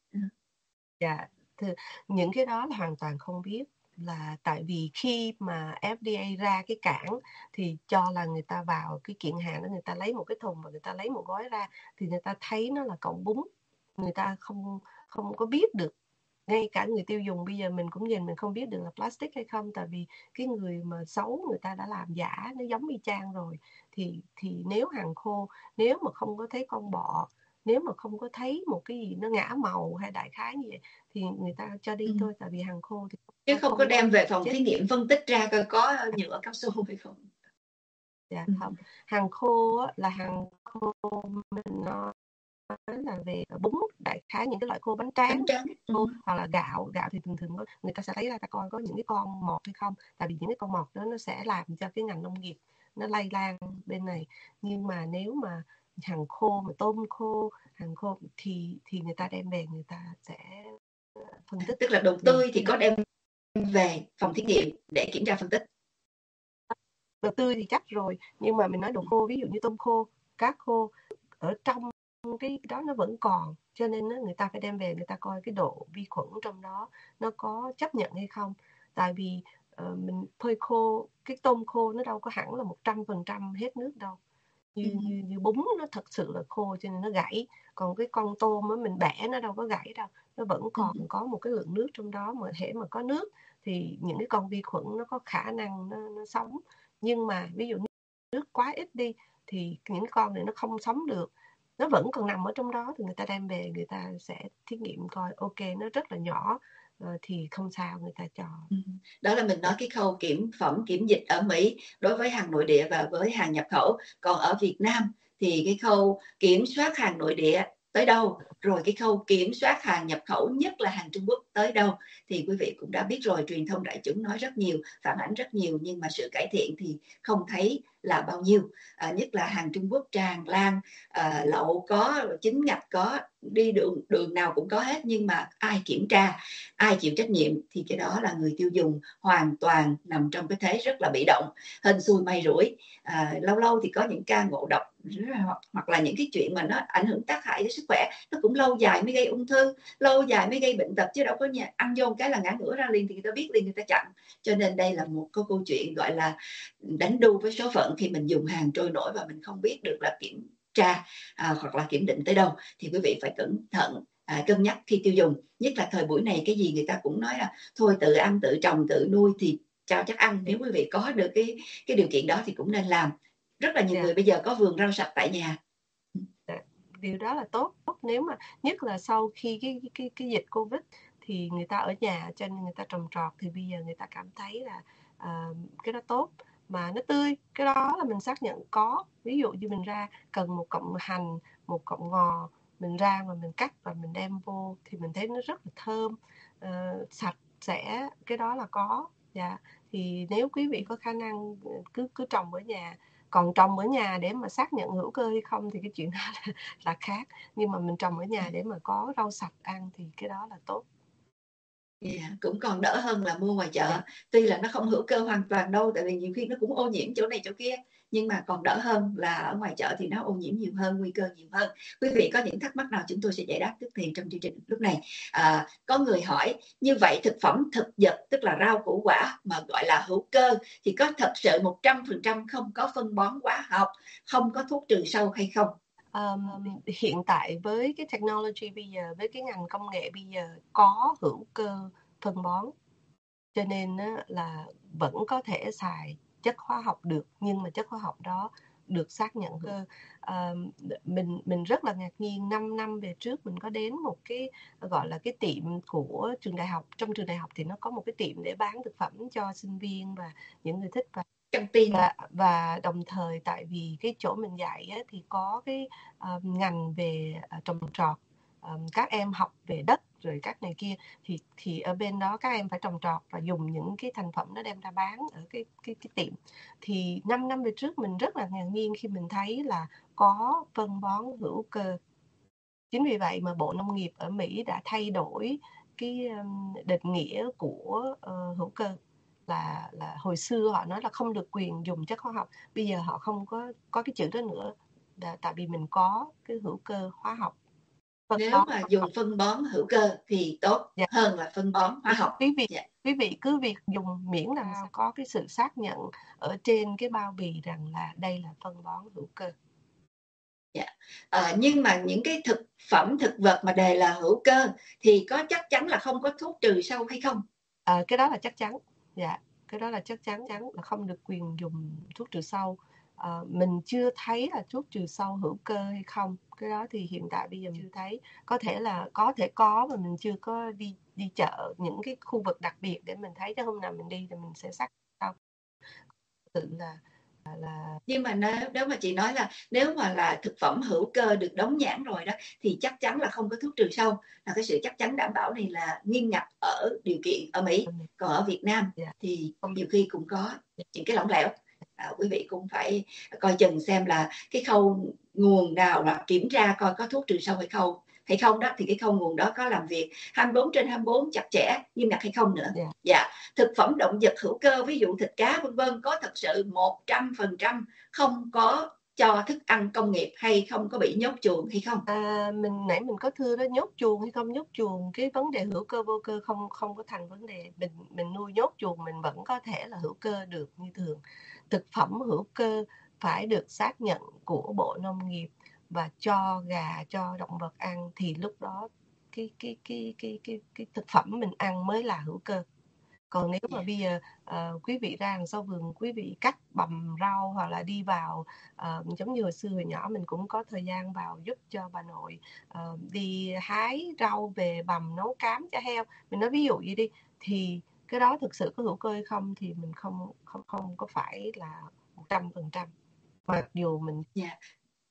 Dạ, yeah. Những cái đó là hoàn toàn không biết, là tại vì khi mà F D A ra cái cảng thì cho là người ta vào cái kiện hàng đó, người ta lấy một cái thùng và người ta lấy một gói ra, thì người ta thấy nó là cọng bún, người ta không không có biết được ngay cả người tiêu dùng bây giờ mình cũng nhìn mình không biết được là plastic hay không, tại vì cái người mà xấu người ta đã làm giả nó giống y chang rồi. Thì thì nếu hàng khô, nếu mà không có thấy con bọ, nếu mà không có thấy một cái gì nó ngã màu hay đại khái như vậy thì người ta cho đi Ừ. thôi, tại vì hàng khô thì Chứ không, không không có đem về phòng chết. thí nghiệm phân tích ra coi có nhựa cao su hay không. Dạ Ừ. không. Hàng khô á, là hàng khô mình nói là về bún, đại khái những cái loại khô bánh tráng, Bánh tráng. Ừ. khô, hoặc là gạo. Gạo thì thường thường có- người ta sẽ lấy ra ta coi có những cái con mọt hay không, tại vì những cái con mọt đó nó sẽ làm cho cái ngành nông nghiệp nó lây lan bên này. Nhưng mà nếu mà hàng khô, mà tôm khô, hàng khô thì thì người ta đem về người ta sẽ phân tích. Tức là đồ Vì tươi thì cái có đem về phòng thí nghiệm để kiểm tra phân tích. đồ tươi thì chắc rồi, nhưng mà mình nói đồ khô, ví dụ như tôm khô, cá khô, ở trong cái đó nó vẫn còn, cho nên người ta phải đem về người ta coi cái độ vi khuẩn trong đó nó có chấp nhận hay không. Tại vì uh, mình phơi khô, cái tôm khô nó đâu có hẳn là một trăm phần trăm hết nước đâu. Như, Ừ. như, như bún nó thật sự là khô cho nên nó gãy. Còn cái con tôm á mình bẻ nó đâu có gãy đâu, nó vẫn còn Ừ. có một cái lượng nước trong đó, mà hễ mà có nước thì những cái con vi khuẩn nó có khả năng nó, nó sống. Nhưng mà ví dụ nước quá ít đi thì những con này nó không sống được, nó vẫn còn nằm ở trong đó, thì người ta đem về người ta sẽ thí nghiệm coi ok nó rất là nhỏ thì không sao, người ta cho. Ừ. Đó là mình nói cái khâu kiểm phẩm kiểm dịch ở Mỹ đối với hàng nội địa và với hàng nhập khẩu. Còn ở Việt Nam thì cái khâu kiểm soát hàng nội địa tới đâu, rồi cái khâu kiểm soát hàng nhập khẩu, nhất là hàng Trung Quốc tới đâu, thì quý vị cũng đã biết rồi. Truyền thông đại chúng nói rất nhiều, phản ánh rất nhiều, nhưng mà sự cải thiện thì không thấy là bao nhiêu. À, nhất là hàng Trung Quốc tràn lan, à, lậu có, chính ngạch có, đi đường đường nào cũng có hết, nhưng mà ai kiểm tra, ai chịu trách nhiệm, thì cái đó là người tiêu dùng hoàn toàn nằm trong cái thế rất là bị động, hên xui may rủi. À, lâu lâu thì có những ca ngộ độc, hoặc, hoặc là những cái chuyện mà nó ảnh hưởng tác hại đến sức khỏe, nó cũng lâu dài mới gây ung thư, lâu dài mới gây bệnh tật, chứ đâu có nhà ăn vô cái là ngã ngửa ra liền thì người ta biết liền, người ta chặn. Cho nên đây là một cái câu chuyện gọi là đánh đu với số phận, khi mình dùng hàng trôi nổi và mình không biết được là kiểm tra à, hoặc là kiểm định tới đâu, thì quý vị phải cẩn thận, à, cân nhắc khi tiêu dùng. Nhất là thời buổi này cái gì người ta cũng nói là thôi tự ăn tự trồng tự nuôi thì cho chắc ăn. Nếu quý vị có được cái cái điều kiện đó thì cũng nên làm. Rất là nhiều Yeah. người bây giờ có vườn rau sạch tại nhà. Yeah. Điều đó là tốt, nếu mà nhất là sau khi cái cái cái dịch Covid thì người ta ở nhà cho nên người ta trồng trọt, thì bây giờ người ta cảm thấy là uh, cái đó tốt mà nó tươi, cái đó là mình xác nhận có. Ví dụ như mình ra cần một cọng hành, một cọng ngò, mình ra mà mình cắt và mình đem vô thì mình thấy nó rất là thơm, uh, sạch sẽ, cái đó là có. Dạ. Yeah. Thì nếu quý vị có khả năng cứ cứ trồng ở nhà. Còn trồng ở nhà để mà xác nhận hữu cơ hay không thì cái chuyện đó là, là khác. Nhưng mà mình trồng ở nhà để mà có rau sạch ăn thì cái đó là tốt. Yeah, cũng còn đỡ hơn là mua ngoài chợ. Yeah. Tuy là nó không hữu cơ hoàn toàn đâu, tại vì nhiều khi nó cũng ô nhiễm chỗ này chỗ kia, nhưng mà còn đỡ hơn là ở ngoài chợ thì nó ô nhiễm nhiều hơn, nguy cơ nhiều hơn. Quý vị có những thắc mắc nào chúng tôi sẽ giải đáp tức thì trong chương trình lúc này. À, có người hỏi như vậy thực phẩm thực vật, tức là rau củ quả mà gọi là hữu cơ, thì có thật sự một trăm phần trăm không có phân bón hóa học, không có thuốc trừ sâu hay không? Um, hiện tại với cái technology bây giờ, với cái ngành công nghệ bây giờ có hữu cơ phân bón, cho nên là vẫn có thể xài chất hóa học được, nhưng mà chất hóa học đó được xác nhận cơ. À, mình mình rất là ngạc nhiên, năm năm về trước mình có đến một cái gọi là cái tiệm của trường đại học. Trong trường đại học thì nó có một cái tiệm để bán thực phẩm cho sinh viên và những người thích và và, và đồng thời tại vì cái chỗ mình dạy á, thì có cái uh, ngành về uh, trồng trọt, um, các em học về đất rồi các này kia, thì thì ở bên đó các em phải trồng trọt và dùng những cái thành phẩm nó đem ra bán ở cái cái cái tiệm. Thì năm năm về trước mình rất là ngạc nhiên khi mình thấy là có phân bón hữu cơ. Chính vì vậy mà Bộ Nông nghiệp ở Mỹ đã thay đổi cái um, định nghĩa của uh, hữu cơ. Là, là hồi xưa họ nói là không được quyền dùng chất hóa học, bây giờ họ không có có cái chữ đó nữa, là tại vì mình có cái hữu cơ hóa học. Phân Nếu mà dùng học. phân bón hữu cơ thì tốt, dạ, hơn là phân bón hóa học. Quý vị, dạ. quý vị cứ việc dùng miễn làm sao có cái sự xác nhận ở trên cái bao bì rằng là đây là phân bón hữu cơ. Dạ. À, nhưng mà những cái thực phẩm thực vật mà đề là hữu cơ thì có chắc chắn là không có thuốc trừ sâu hay không? À, cái đó là chắc chắn, dạ, cái đó là chắc chắn chắn là không được quyền dùng thuốc trừ sâu. À, mình chưa thấy là thuốc trừ sâu hữu cơ hay không, cái đó thì hiện tại bây giờ mình chưa thấy. Có thể là có thể có mà mình chưa có đi đi chợ những cái khu vực đặc biệt để mình thấy, chứ hôm nào mình đi thì mình sẽ xác không tự là là Nhưng mà nếu, nếu mà chị nói là nếu mà là thực phẩm hữu cơ được đóng nhãn rồi đó thì chắc chắn là không có thuốc trừ sâu, là cái sự chắc chắn đảm bảo này là nghiêm ngặt ở điều kiện ở Mỹ, còn ở Việt Nam dạ, thì không nhiều khi cũng có những cái lỏng lẻo. À, quý vị cũng phải coi chừng xem là cái khâu nguồn nào là kiểm tra coi có thuốc trừ sâu hay không hay không đó, thì cái khâu nguồn đó có làm việc hai mươi bốn trên hai mươi bốn chặt chẽ nghiêm ngặt hay không nữa. dạ. Dạ, thực phẩm động vật hữu cơ ví dụ thịt cá vân vân có thật sự một trăm phần trăm không có cho thức ăn công nghiệp hay không có bị nhốt chuồng hay không? À, mình nãy mình có thưa đó, nhốt chuồng hay không nhốt chuồng, cái vấn đề hữu cơ vô cơ không không có thành vấn đề. Mình mình nuôi nhốt chuồng mình vẫn có thể là hữu cơ được như thường. Thực phẩm hữu cơ phải được xác nhận của Bộ Nông nghiệp và cho gà, cho động vật ăn thì lúc đó cái cái cái cái cái cái thực phẩm mình ăn mới là hữu cơ. Còn nếu mà bây giờ uh, quý vị ra sau vườn, quý vị cắt bằm rau hoặc là đi vào uh, giống như hồi xưa hồi nhỏ mình cũng có thời gian vào giúp cho bà nội uh, đi hái rau về bằm nấu cám cho heo, mình nói ví dụ vậy đi, thì cái đó thực sự có hữu cơ hay không thì mình không không không có phải là một trăm phần trăm, mặc dù mình. Yeah.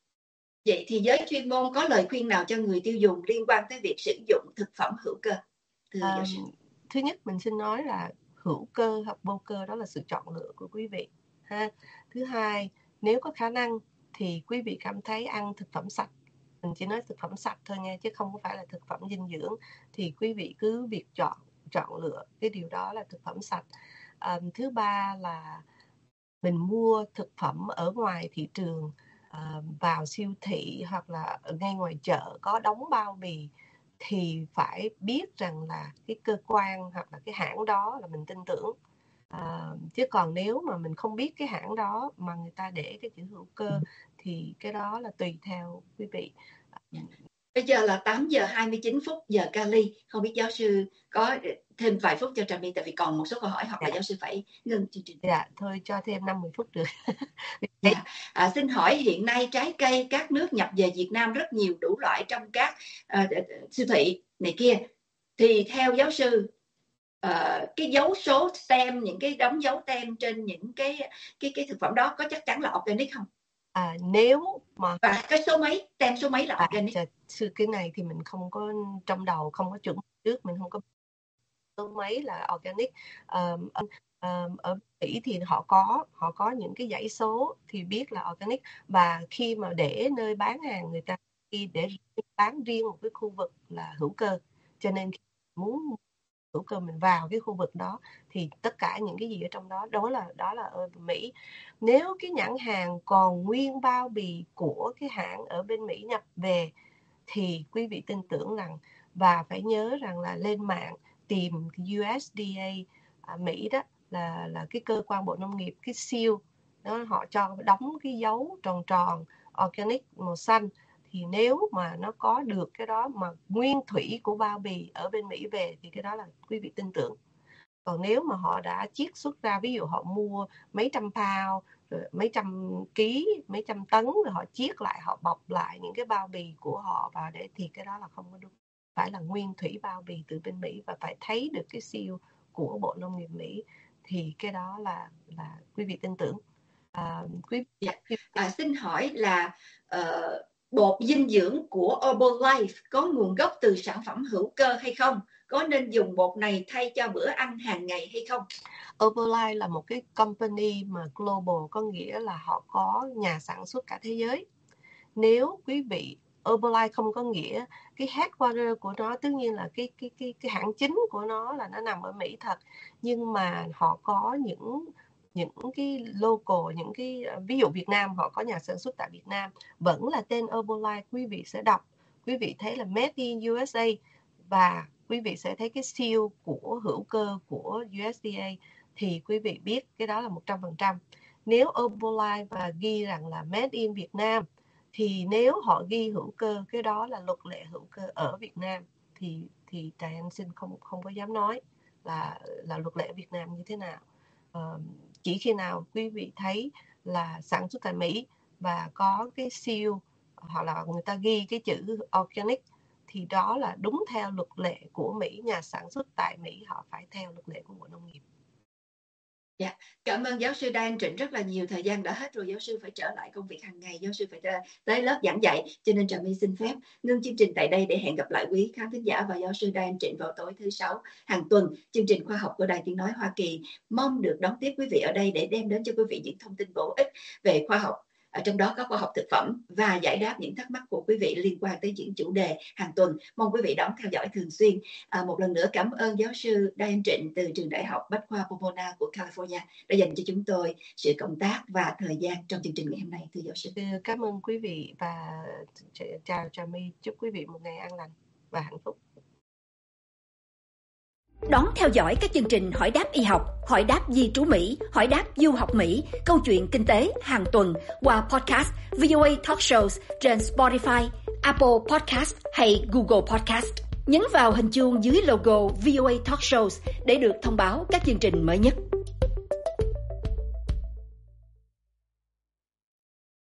Vậy thì giới chuyên môn có lời khuyên nào cho người tiêu dùng liên quan tới việc sử dụng thực phẩm hữu cơ? Thưa giáo sư. Um, thứ nhất mình xin nói là hữu cơ hoặc vô cơ đó là sự chọn lựa của quý vị ha. Thứ hai, nếu có khả năng thì quý vị cảm thấy ăn thực phẩm sạch, mình chỉ nói thực phẩm sạch thôi nha, chứ không có phải là thực phẩm dinh dưỡng, thì quý vị cứ việc chọn chọn lựa cái điều đó là thực phẩm sạch. Um, thứ ba là mình mua thực phẩm ở ngoài thị trường, uh, vào siêu thị hoặc là ở ngay ngoài chợ có đóng bao bì thì phải biết rằng là cái cơ quan hoặc là cái hãng đó là mình tin tưởng. À, chứ còn nếu mà mình không biết cái hãng đó mà người ta để cái chữ hữu cơ thì cái đó là tùy theo quý vị. Bây giờ là tám giờ hai mươi chín phút giờ Cali, không biết giáo sư có thêm vài phút cho Trà My, tại vì còn một số câu hỏi hoặc Dạ. là giáo sư phải ngưng chương trình. Dạ, thôi cho thêm năm mươi phút được. Dạ. À, xin hỏi hiện nay trái cây các nước nhập về Việt Nam rất nhiều đủ loại trong các uh, siêu thị này kia, thì theo giáo sư uh, cái dấu số tem, những cái đóng dấu tem trên những cái cái cái thực phẩm đó có chắc chắn là organic không? À, nếu mà Và cái số mấy, tem số mấy là à, organic? sự cái này thì mình không có trong đầu, không có chuẩn trước, mình không có số mấy là organic. Um, um, ở Mỹ thì họ có họ có những cái dãy số thì biết là organic, và khi mà để nơi bán hàng người ta khi để bán riêng một cái khu vực là hữu cơ, cho nên khi muốn hữu cơ mình vào cái khu vực đó thì tất cả những cái gì ở trong đó đó là đó là ở Mỹ. Nếu cái nhãn hàng còn nguyên bao bì của cái hãng ở bên Mỹ nhập về thì quý vị tin tưởng rằng, và phải nhớ rằng là lên mạng tìm u ét đê a à, Mỹ đó là là cái cơ quan Bộ Nông nghiệp, cái seal đó họ cho đóng cái dấu tròn tròn organic màu xanh, thì nếu mà nó có được cái đó mà nguyên thủy của bao bì ở bên Mỹ về thì cái đó là quý vị tin tưởng. Còn nếu mà họ đã chiết xuất ra, ví dụ họ mua mấy trăm pound rồi mấy trăm ký, mấy trăm tấn rồi họ chiết lại, họ bọc lại những cái bao bì của họ vào để, thì cái đó là không có đúng, phải là nguyên thủy bao bì từ bên Mỹ và phải thấy được cái seal của Bộ Nông nghiệp Mỹ thì cái đó là là quý vị tin tưởng. À, quý Dạ. À, xin hỏi là uh, bột dinh dưỡng của Herbalife có nguồn gốc từ sản phẩm hữu cơ hay không? Có nên dùng bột này thay cho bữa ăn hàng ngày hay không? Herbalife là một cái company mà global, có nghĩa là họ có nhà sản xuất cả thế giới. Nếu quý vị, Herbalife không có nghĩa cái headquarter của nó, tất nhiên là cái cái cái cái hãng chính của nó là nó nằm ở Mỹ thật, nhưng mà họ có những những cái local, những cái ví dụ Việt Nam họ có nhà sản xuất tại Việt Nam, vẫn là tên Herbalife, quý vị sẽ đọc, quý vị thấy là Made in u ét a và quý vị sẽ thấy cái seal của hữu cơ của u ét đê a thì quý vị biết cái đó là một trăm phần trăm. Nếu Herbalife và ghi rằng là Made in Việt Nam thì nếu họ ghi hữu cơ, cái đó là luật lệ hữu cơ ở Việt Nam, thì thì Trà Anh xin không không có dám nói là là luật lệ Việt Nam như thế nào. Uh, chỉ khi nào quý vị thấy là sản xuất tại Mỹ và có cái seal hoặc là người ta ghi cái chữ organic thì đó là đúng theo luật lệ của Mỹ, nhà sản xuất tại Mỹ họ phải theo luật lệ của Bộ Nông nghiệp. Dạ, cảm ơn giáo sư Đan Trịnh rất là nhiều. Thời gian đã hết rồi, giáo sư phải trở lại công việc hàng ngày, giáo sư phải tới lớp giảng dạy, cho nên Trà My xin phép ngưng chương trình tại đây để hẹn gặp lại quý khán thính giả và giáo sư Đan Trịnh vào tối thứ sáu hàng tuần. Chương trình khoa học của Đài Tiếng nói Hoa Kỳ mong được đón tiếp quý vị ở đây để đem đến cho quý vị những thông tin bổ ích về khoa học, ở trong đó có khoa học thực phẩm, và giải đáp những thắc mắc của quý vị liên quan tới những chủ đề hàng tuần. Mong quý vị đón theo dõi thường xuyên. À, một lần nữa cảm ơn giáo sư Đan Trịnh từ trường Đại học Bách khoa Pomona của California đã dành cho chúng tôi sự cộng tác và thời gian trong chương trình ngày hôm nay, thưa giáo sư. Cảm ơn quý vị và chào Trà My, chúc quý vị một ngày an lành và hạnh phúc. Đón theo dõi các chương trình Hỏi đáp y học, Hỏi đáp di trú Mỹ, Hỏi đáp du học Mỹ, Câu chuyện kinh tế hàng tuần qua podcast vê o a Talk Shows trên Spotify, Apple Podcast hay Google Podcast. Nhấn vào hình chuông dưới logo vê o a Talk Shows để được thông báo các chương trình mới nhất.